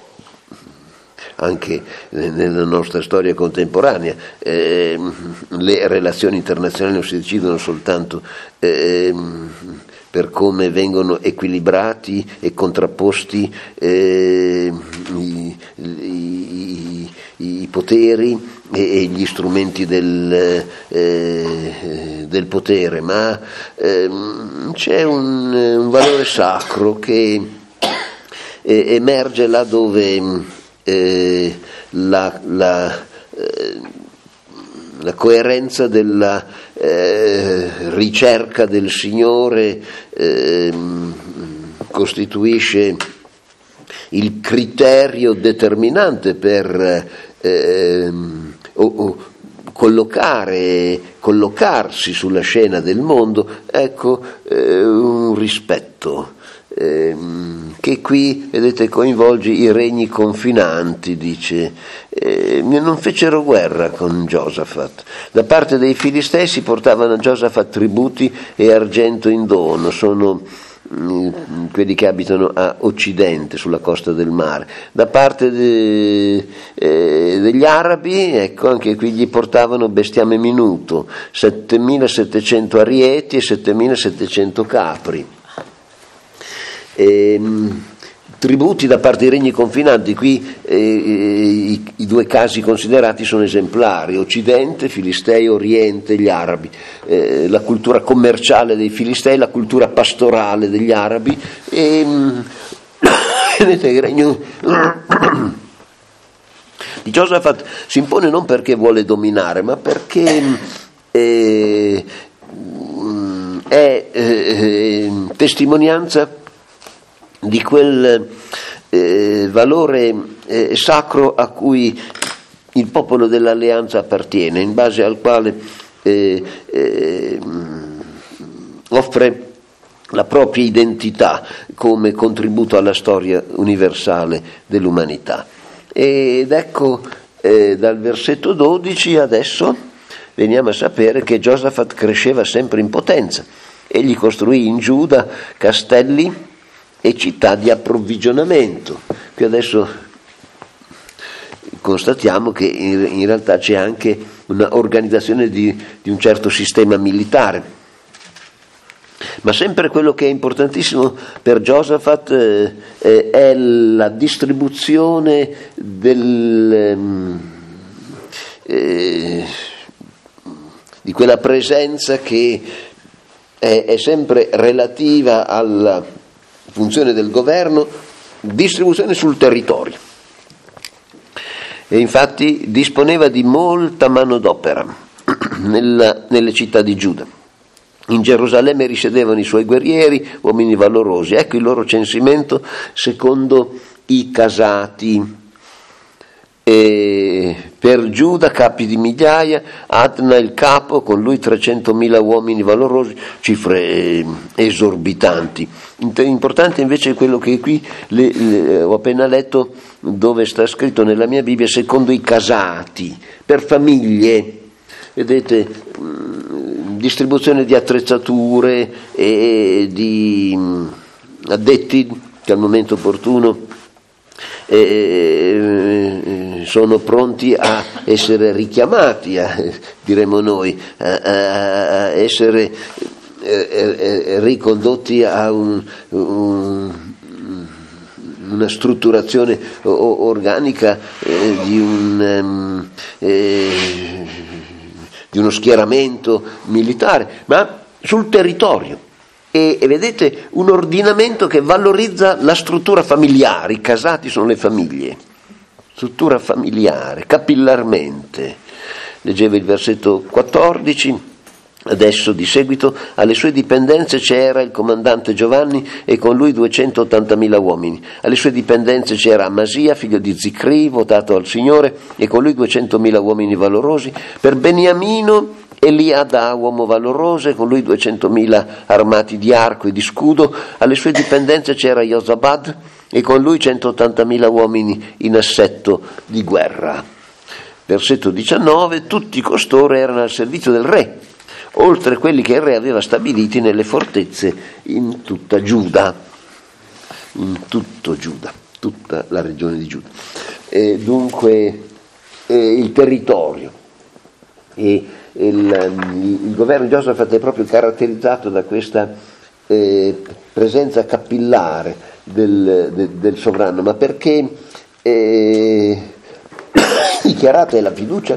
anche nella nostra storia contemporanea eh, le relazioni internazionali non si decidono soltanto eh, per come vengono equilibrati e contrapposti eh, i, i, i poteri e, e gli strumenti del, eh, del potere, ma eh, c'è un, un valore sacro che eh, emerge là dove eh, la, la, eh, la coerenza della Eh, ricerca del Signore eh, costituisce il criterio determinante per eh, o, o collocare, collocarsi sulla scena del mondo, ecco eh, un rispetto eh, che qui, vedete, coinvolge i regni confinanti, dice, eh, non fecero guerra con Giosafat. Da parte dei Filistei si portavano a Giosafat tributi e argento in dono, sono mh, quelli che abitano a occidente, sulla costa del mare. Da parte de, eh, degli arabi, ecco, anche qui gli portavano bestiame minuto, settemilasettecento arieti e settemilasettecento capri. E, tributi da parte dei regni confinanti, qui eh, i, i due casi considerati sono esemplari: Occidente, Filistei, Oriente, gli arabi, eh, la cultura commerciale dei Filistei, la cultura pastorale degli arabi, e vedete il regno di Giosafat si impone non perché vuole dominare, ma perché eh, è eh, testimonianza di quel eh, valore eh, sacro a cui il popolo dell'alleanza appartiene, in base al quale eh, eh, offre la propria identità come contributo alla storia universale dell'umanità. Ed ecco, eh, dal versetto dodici adesso veniamo a sapere che Giosafat cresceva sempre in potenza Egli costruì in Giuda castelli e città di approvvigionamento. Qui adesso constatiamo che in, in realtà c'è anche una organizzazione di, di un certo sistema militare. Ma sempre quello che è importantissimo per Giosafat eh, eh, è la distribuzione del, eh, di quella presenza che è, è sempre relativa alla funzione del governo, distribuzione sul territorio. E infatti disponeva di molta manodopera nella, nelle città di Giuda. In Gerusalemme risiedevano i suoi guerrieri, uomini valorosi. Ecco il loro censimento secondo i casati. E per Giuda capi di migliaia, Adna il capo, con lui trecentomila uomini valorosi, cifre esorbitanti. Importante invece è quello che qui le, le, ho appena letto, dove sta scritto nella mia Bibbia, secondo i casati, per famiglie. Vedete, distribuzione di attrezzature e di addetti che al momento opportuno eh, sono pronti a essere richiamati, a, diremo noi, a, a essere eh, ricondotti a un, un, una strutturazione organica eh, di un um, eh, di uno schieramento militare, ma sul territorio. E, e vedete, un ordinamento che valorizza la struttura familiare, i casati sono le famiglie, struttura familiare, capillarmente. Leggevo il versetto quattordici, adesso di seguito, alle sue dipendenze c'era il comandante Giovanni e con lui duecentottantamila uomini. Alle sue dipendenze c'era Amasia, figlio di Zicri, votato al Signore, e con lui duecentomila uomini valorosi. Per Beniamino Eliada, uomo valoroso, e con lui duecentomila armati di arco e di scudo. Alle sue dipendenze c'era Josabad e con lui centottantamila uomini in assetto di guerra. Versetto diciannove, tutti costoro erano al servizio del re, oltre quelli che il re aveva stabiliti nelle fortezze in tutta Giuda, in tutto Giuda, tutta la regione di Giuda. E dunque eh, il territorio e il, il governo di Giosafat è proprio caratterizzato da questa eh, presenza capillare del, de, del sovrano, ma perché eh, dichiarata è la fiducia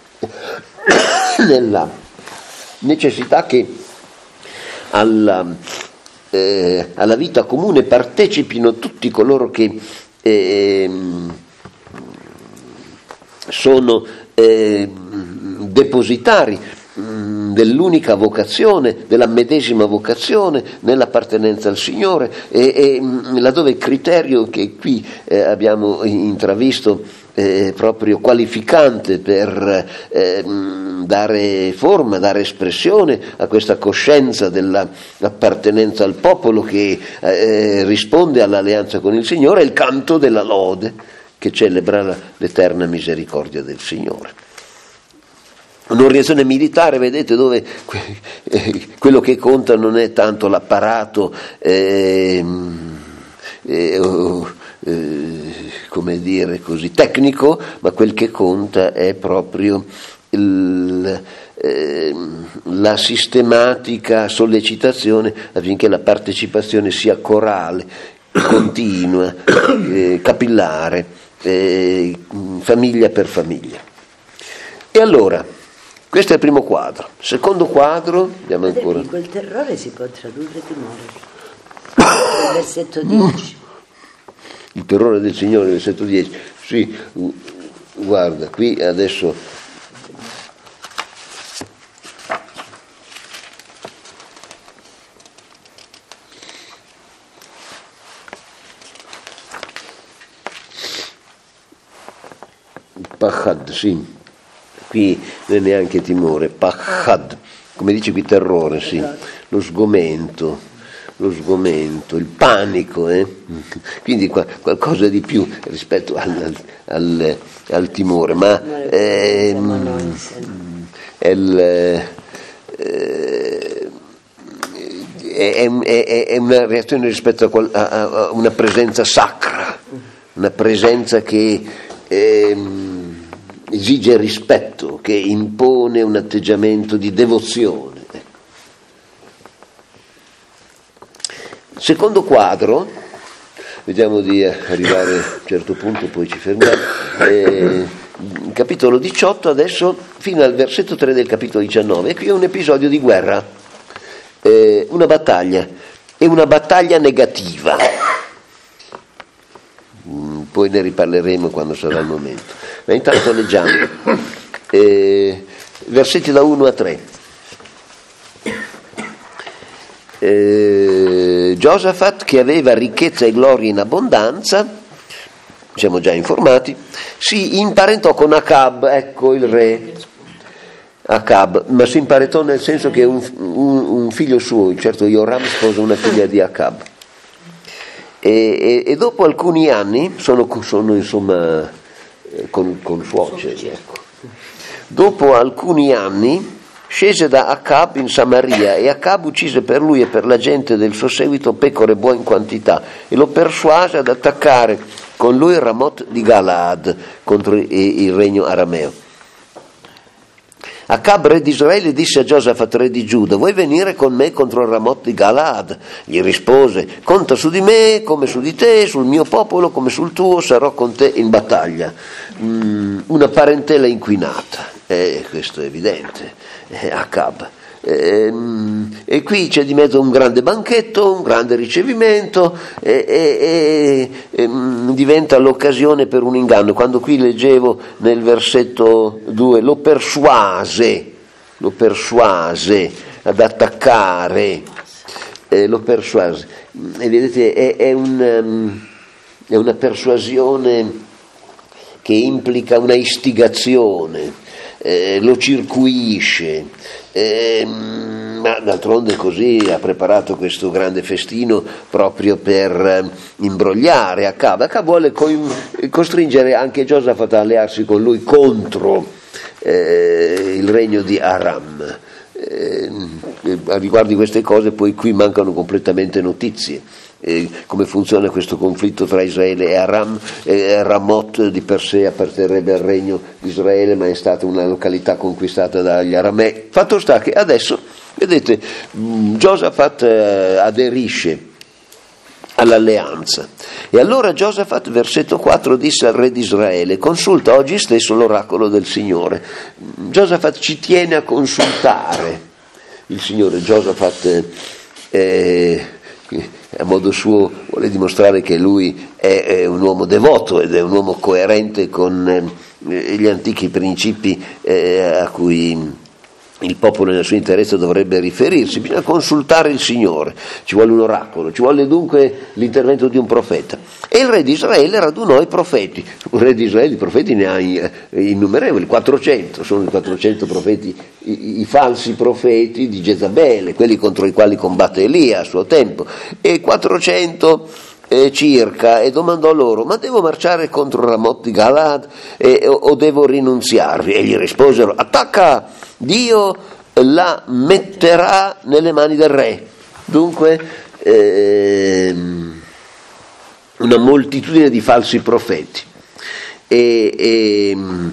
nella necessità che alla, eh, alla vita comune partecipino tutti coloro che eh, sono eh, depositari mh, dell'unica vocazione, della medesima vocazione, nell'appartenenza al Signore, e, e mh, laddove il criterio che qui eh, abbiamo intravisto Eh, proprio qualificante per eh, dare forma, dare espressione a questa coscienza dell'appartenenza al popolo che eh, risponde all'alleanza con il Signore, è il canto della lode che celebra l'eterna misericordia del Signore. Un'organizzazione militare, vedete, dove eh, quello che conta non è tanto l'apparato eh, eh, oh, Eh, come dire così tecnico, ma quel che conta è proprio il, eh, la sistematica sollecitazione affinché la partecipazione sia corale, continua, eh, capillare, eh, famiglia per famiglia. E allora, questo è il primo quadro. Secondo quadro, abbiamo ancora. Quel terrore si può tradurre timore. Il versetto dieci. Il terrore del Signore, versetto dieci. Sì, guarda, qui adesso Pachad, sì, qui non è neanche timore, Pachad, come dice qui terrore, sì, lo sgomento. Lo sgomento, il panico, eh? Quindi qualcosa di più rispetto al, al, al timore, ma eh, è il, eh, è, è, è una reazione rispetto a, a, a una presenza sacra, una presenza che ehm, esige rispetto, che impone un atteggiamento di devozione. Secondo quadro, vediamo di arrivare a un certo punto, poi ci fermiamo. Eh, capitolo diciotto, adesso fino al versetto tre del capitolo diciannove, e qui è un episodio di guerra, eh, una battaglia, e una battaglia negativa. Mm, poi ne riparleremo quando sarà il momento. Ma intanto leggiamo eh, versetti da uno a tre. Eh, Giosafat, che aveva ricchezza e gloria in abbondanza, siamo già informati, si imparentò con Acab, ecco il re Acab, ma si imparentò nel senso che un, un, un figlio suo, il certo Joram, sposa una figlia di Acab, e, e, e dopo alcuni anni sono, sono insomma con, con suoceri, ecco. Dopo alcuni anni scese da Acab in Samaria, e Acab uccise per lui e per la gente del suo seguito pecore buone in quantità, e lo persuase ad attaccare con lui Ramot di Galaad contro il regno arameo. Acab, re di Israele, disse a Giosafat, re di Giuda: vuoi venire con me contro il Ramot di Galaad? Gli rispose: conta su di me come su di te, sul mio popolo come sul tuo, sarò con te in battaglia. Mm, una parentela inquinata, eh, questo è evidente. eh, Acab. Eh, e qui c'è di mezzo un grande banchetto, un grande ricevimento, e, e, e, e diventa l'occasione per un inganno. Quando qui leggevo nel versetto due, lo persuase, lo persuase ad attaccare, eh, lo persuase. E vedete, è, è, un, è una persuasione che implica una istigazione. Eh, lo circuisce, eh, ma d'altronde così ha preparato questo grande festino proprio per eh, imbrogliare Acab. Acab vuole co- costringere anche Giosafat a allearsi con lui contro eh, il regno di Aram. Eh, riguardo di queste cose poi qui mancano completamente notizie. Eh, come funziona questo conflitto tra Israele e Aram. eh, Ramot di per sé apparterrebbe al regno di Israele, ma è stata una località conquistata dagli aramei. Fatto sta che adesso, vedete, Giosafat eh, aderisce all'alleanza, e allora Giosafat, versetto quattro, disse al re di Israele: consulta oggi stesso l'oracolo del Signore. Giosafat ci tiene a consultare il Signore. Giosafat eh, a modo suo vuole dimostrare che lui è, è un uomo devoto ed è un uomo coerente con eh, gli antichi principi eh, a cui il popolo nel suo interesse dovrebbe riferirsi. Bisogna consultare il Signore, ci vuole un oracolo, ci vuole dunque l'intervento di un profeta. E il re di Israele radunò i profeti. Un re di Israele i profeti ne ha innumerevoli, quattrocento, sono i quattrocento profeti, i, i falsi profeti di Jezabele, quelli contro i quali combatte Elia a suo tempo, e quattrocento eh, circa, e domandò loro: ma devo marciare contro Ramot di Galaad eh, o, o devo rinunziarvi? E gli risposero: attacca, Dio la metterà nelle mani del re. Dunque ehm, una moltitudine di falsi profeti, e, e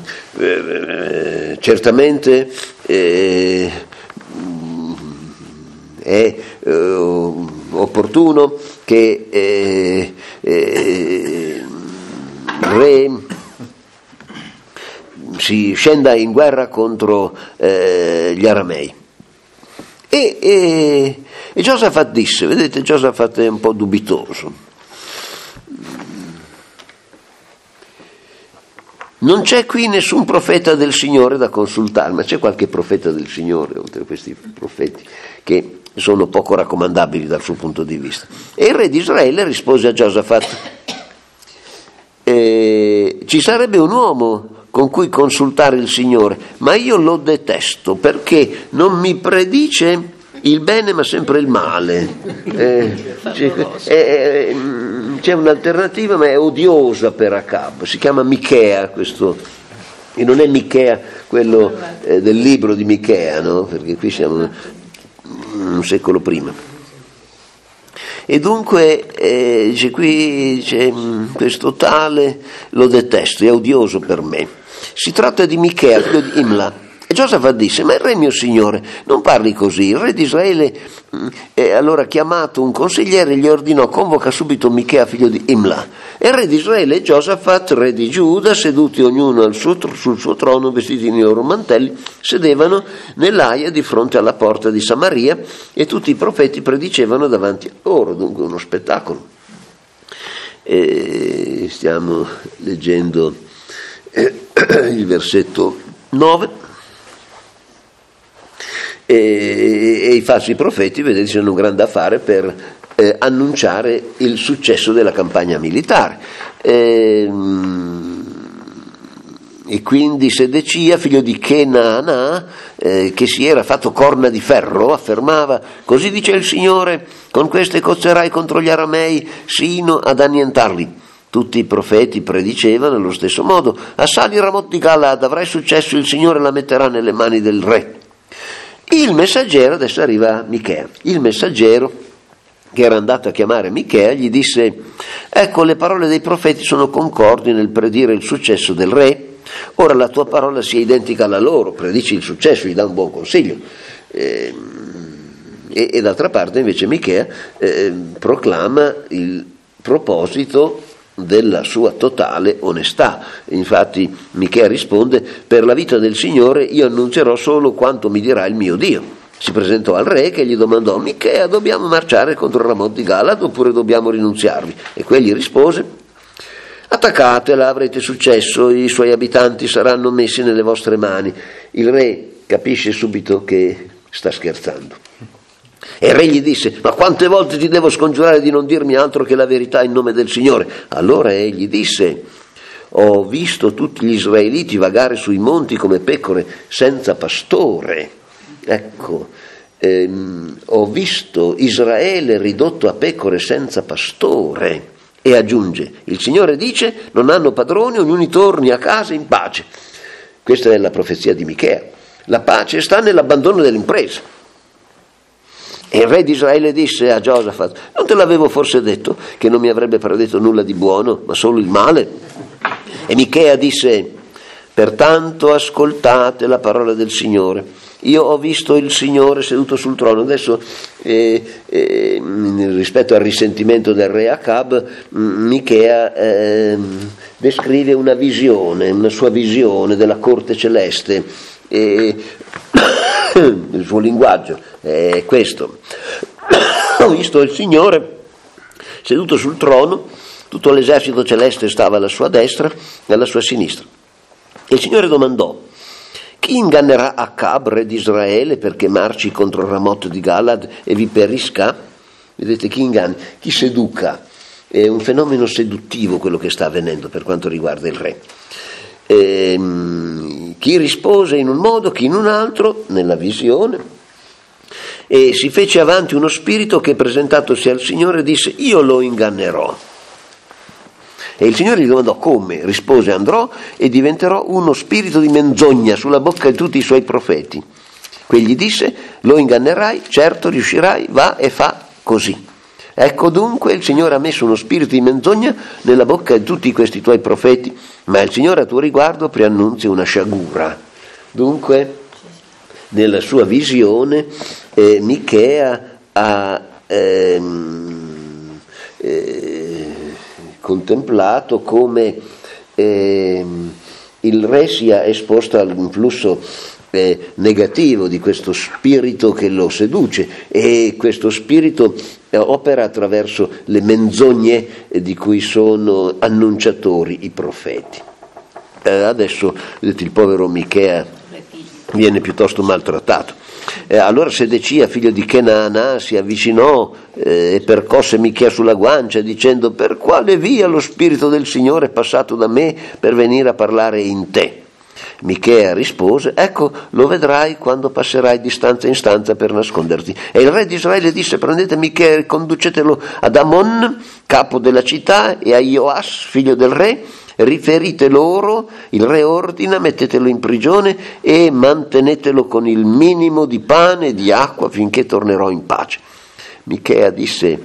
eh, certamente eh, è eh, opportuno che eh, eh, re si scenda in guerra contro eh, gli aramei. E, e, e Giosafat disse, vedete, Giosafat è un po' dubitoso. Non c'è qui nessun profeta del Signore da consultare, ma c'è qualche profeta del Signore, oltre a questi profeti, che sono poco raccomandabili dal suo punto di vista. E il re di Israele rispose a Giosafat: eh, ci sarebbe un uomo con cui consultare il Signore, ma io lo detesto perché non mi predice il bene ma sempre il male. Eh, c'è, eh, c'è un'alternativa, ma è odiosa per Acab, si chiama Michea, questo, e non è Michea quello eh, del libro di Michea, no? Perché qui siamo un secolo prima. E dunque eh, dice, qui c'è questo tale, lo detesto, è odioso per me. Si tratta di Michea, figlio di Imla. E Giosafat disse: ma il re mio signore, non parli così. Il re di Israele eh, allora chiamato un consigliere gli ordinò: convoca subito Michea figlio di Imla. E il re di Israele e Giosafat, re di Giuda, seduti ognuno al suo, sul suo trono, vestiti nei loro mantelli, sedevano nell'aia di fronte alla porta di Samaria, e tutti i profeti predicevano davanti a loro. Dunque uno spettacolo. E stiamo leggendo eh, il versetto nove. E, e i falsi profeti, vedete, hanno un grande affare per eh, annunciare il successo della campagna militare. E, e quindi Sedecia, figlio di Kenaana, eh, che si era fatto corna di ferro, affermava: così dice il Signore, con queste cozzerai contro gli aramei sino ad annientarli. Tutti i profeti predicevano allo stesso modo: assali Ramot di Galad, avrai successo, il Signore la metterà nelle mani del re. Il messaggero, adesso arriva Michea, il messaggero che era andato a chiamare Michea gli disse: ecco, le parole dei profeti sono concordi nel predire il successo del re, ora la tua parola sia identica alla loro, predici il successo, gli dà un buon consiglio. E, e, e d'altra parte invece Michea eh, proclama il proposito della sua totale onestà. Infatti Michea risponde: per la vita del Signore io annunzierò solo quanto mi dirà il mio Dio. Si presentò al re, che gli domandò: Michea, dobbiamo marciare contro Ramot di Galad oppure dobbiamo rinunziarvi? E quegli rispose: attaccatela, avrete successo, i suoi abitanti saranno messi nelle vostre mani. Il re capisce subito che sta scherzando. E il re gli disse: ma quante volte ti devo scongiurare di non dirmi altro che la verità in nome del Signore? Allora egli disse: ho visto tutti gli israeliti vagare sui monti come pecore senza pastore. Ecco, ehm, ho visto Israele ridotto a pecore senza pastore. E aggiunge: il Signore dice: non hanno padroni, ognuno torni a casa in pace. Questa è la profezia di Michea. La pace sta nell'abbandono dell'impresa. E il re di Israele disse a Giosafat: non te l'avevo forse detto che non mi avrebbe predetto nulla di buono, ma solo il male? E Michea disse: pertanto ascoltate la parola del Signore. Io ho visto il Signore seduto sul trono. Adesso eh, eh, rispetto al risentimento del re Acab, Michea eh, descrive una visione, una sua visione della corte celeste. E il suo linguaggio è questo: ho visto il Signore seduto sul trono, tutto l'esercito celeste stava alla sua destra e alla sua sinistra. E il Signore domandò: chi ingannerà Acab, re di Israele, perché marci contro Ramot di Galad e vi perisca? Vedete, chi inganna, chi seduca. È un fenomeno seduttivo quello che sta avvenendo per quanto riguarda il re. E, chi rispose in un modo, chi in un altro, nella visione. E si fece avanti uno spirito che, presentatosi al Signore, disse: io lo ingannerò. E il Signore gli domandò: come? Rispose: andrò e diventerò uno spirito di menzogna sulla bocca di tutti i suoi profeti. Quegli disse: lo ingannerai, certo riuscirai, va e fa così. Ecco dunque, il Signore ha messo uno spirito di menzogna nella bocca di tutti questi tuoi profeti, ma il Signore a tuo riguardo preannunzia una sciagura. Dunque, nella sua visione, eh, Michea ha ehm, eh, contemplato come eh, il re sia esposto all'influsso eh, negativo di questo spirito che lo seduce, e questo spirito eh, opera attraverso le menzogne eh, di cui sono annunciatori i profeti. Eh, adesso vedete, il povero Michea viene piuttosto maltrattato. Eh, allora Sedecia, figlio di Kenaana, si avvicinò eh, e percosse Michea sulla guancia, dicendo: per quale via lo spirito del Signore è passato da me per venire a parlare in te? Michea rispose: ecco, lo vedrai quando passerai di stanza in stanza per nasconderti. E il re di Israele disse: prendete Michea e conducetelo ad Amon, capo della città, e a Ioas, figlio del re. Riferite loro, il re ordina, mettetelo in prigione e mantenetelo con il minimo di pane e di acqua finché tornerò in pace. Michea disse: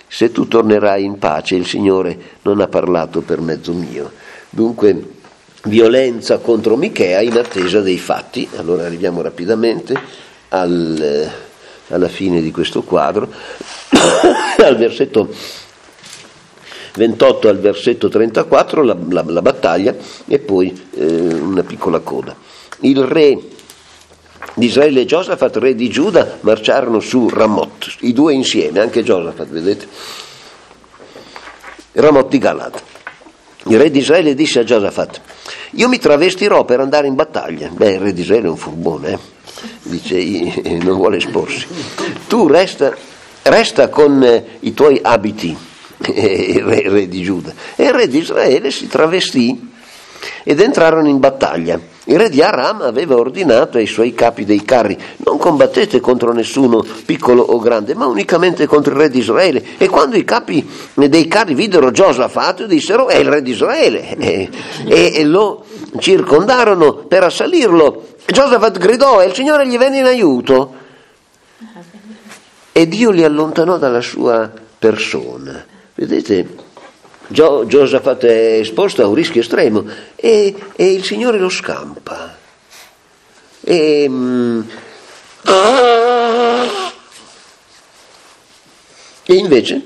se tu tornerai in pace, il Signore non ha parlato per mezzo mio. Dunque, violenza contro Michea in attesa dei fatti. Allora arriviamo rapidamente al, alla fine di questo quadro, al versetto ventotto al versetto trentaquattro, la, la, la battaglia, e poi eh, una piccola coda. Il re di Israele e Giosafat, re di Giuda, marciarono su Ramot, i due insieme, anche Giosafat, vedete? Ramot di Galad. Il re di Israele disse a Giosafat: io mi travestirò per andare in battaglia. Beh, il re di Israele è un furbone, eh? Dice, non vuole esporsi. Tu resta, resta con eh, i tuoi abiti, eh, il, re, il re di Giuda. E il re di Israele si travestì ed entrarono in battaglia. Il re di Aram aveva ordinato ai suoi capi dei carri: non combattete contro nessuno, piccolo o grande, ma unicamente contro il re di Israele. E quando i capi dei carri videro Giosafat, dissero: è il re di Israele, e, e, e lo circondarono per assalirlo. Giosafat gridò e il Signore gli venne in aiuto, e Dio li allontanò dalla sua persona. Vedete? Gio, Giosafat è esposto a un rischio estremo e, e il Signore lo scampa. E, mm, e invece,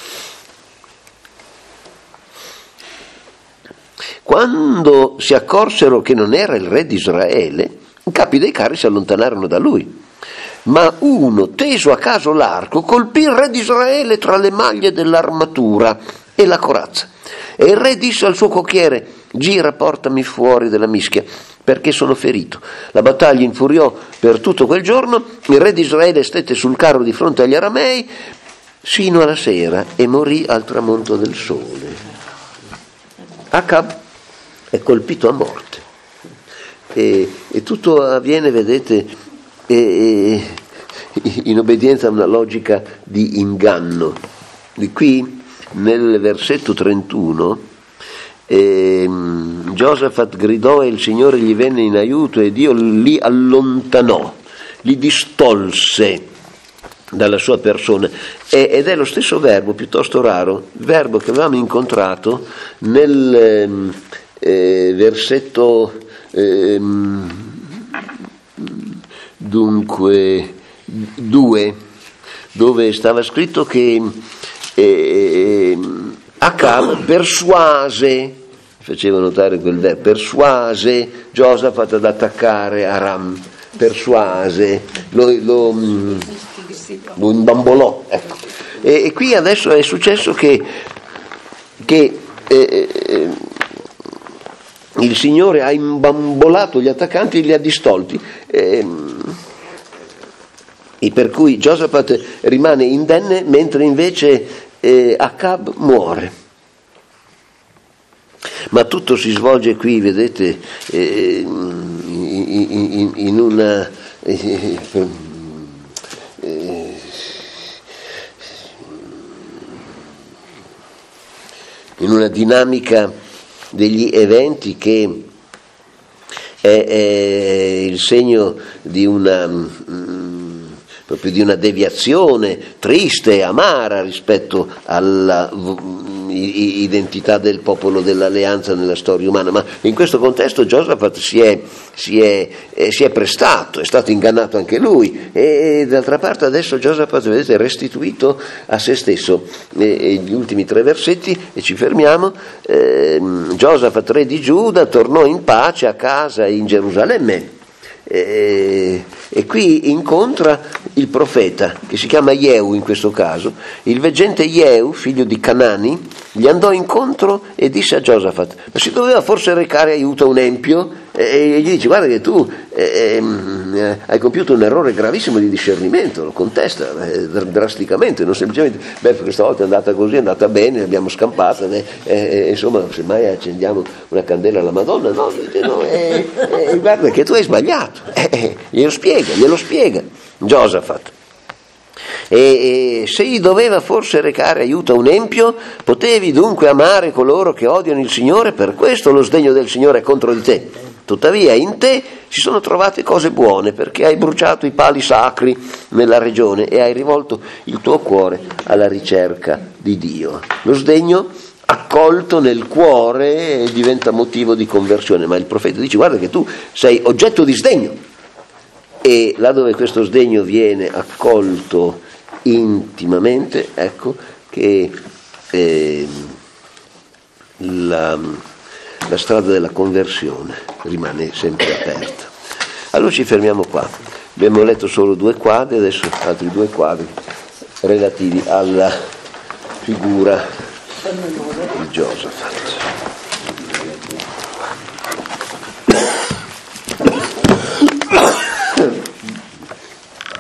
quando si accorsero che non era il re di Israele, i capi dei carri si allontanarono da lui. Ma uno, teso a caso l'arco, colpì il re di Israele tra le maglie dell'armatura e la corazza. E il re disse al suo cocchiere: gira, portami fuori della mischia, perché sono ferito. La battaglia infuriò per tutto quel giorno. Il re di Israele stette sul carro di fronte agli aramei sino alla sera e morì al tramonto del sole. Acab è colpito a morte, e, e tutto avviene, vedete, e, e, in obbedienza a una logica di inganno. Di qui nel versetto trentuno, eh, Giosafat gridò e il Signore gli venne in aiuto, e Dio li allontanò, li distolse dalla sua persona. E, ed è lo stesso verbo, piuttosto raro, il verbo che avevamo incontrato nel eh, versetto eh, dunque due, dove stava scritto che E Acab persuase, faceva notare quel verbo, persuase Giosafat ad attaccare Aram, persuase, lo, lo, lo imbambolò, ecco. E, e qui adesso è successo che, che eh, eh, il Signore ha imbambolato gli attaccanti e li ha distolti, eh, e per cui Giosafat rimane indenne, mentre invece eh, Acab muore. Ma tutto si svolge qui, vedete, eh, in, in, in una eh, eh, in una dinamica degli eventi che è, è il segno di una proprio di una deviazione triste e amara rispetto alla identità del popolo dell'alleanza nella storia umana. Ma in questo contesto Giosafat si è, si è, eh, si è prestato, è stato ingannato anche lui, e, e d'altra parte adesso Giosafat, vedete, è restituito a se stesso. E, e gli ultimi tre versetti, e ci fermiamo. eh, Giosafat, re di Giuda, tornò in pace a casa in Gerusalemme. E, e qui incontra il profeta, che si chiama Jehu in questo caso. Il veggente Jehu, figlio di Canani, gli andò incontro e disse a Giosafat: ma si doveva forse recare aiuto a un empio? E gli dice: guarda che tu eh, eh, hai compiuto un errore gravissimo di discernimento. Lo contesta eh, drasticamente, non semplicemente beh, questa volta è andata così, è andata bene, l'abbiamo scampata, eh, eh, insomma, semmai accendiamo una candela alla Madonna. No, no eh, eh, guarda che tu hai sbagliato. Eh, eh, glielo spiega, glielo spiega Giosafat. E, e se gli doveva forse recare aiuto a un empio, potevi dunque amare coloro che odiano il Signore? Per questo lo sdegno del Signore è contro di te. Tuttavia in te si sono trovate cose buone, perché hai bruciato i pali sacri nella regione e hai rivolto il tuo cuore alla ricerca di Dio. Lo sdegno accolto nel cuore diventa motivo di conversione, ma il profeta dice: guarda che tu sei oggetto di sdegno, e là dove questo sdegno viene accolto intimamente, ecco che eh, la, la strada della conversione rimane sempre aperta. Allora ci fermiamo qua. Abbiamo letto solo due quadri, adesso altri due quadri relativi alla figura di Giosafat.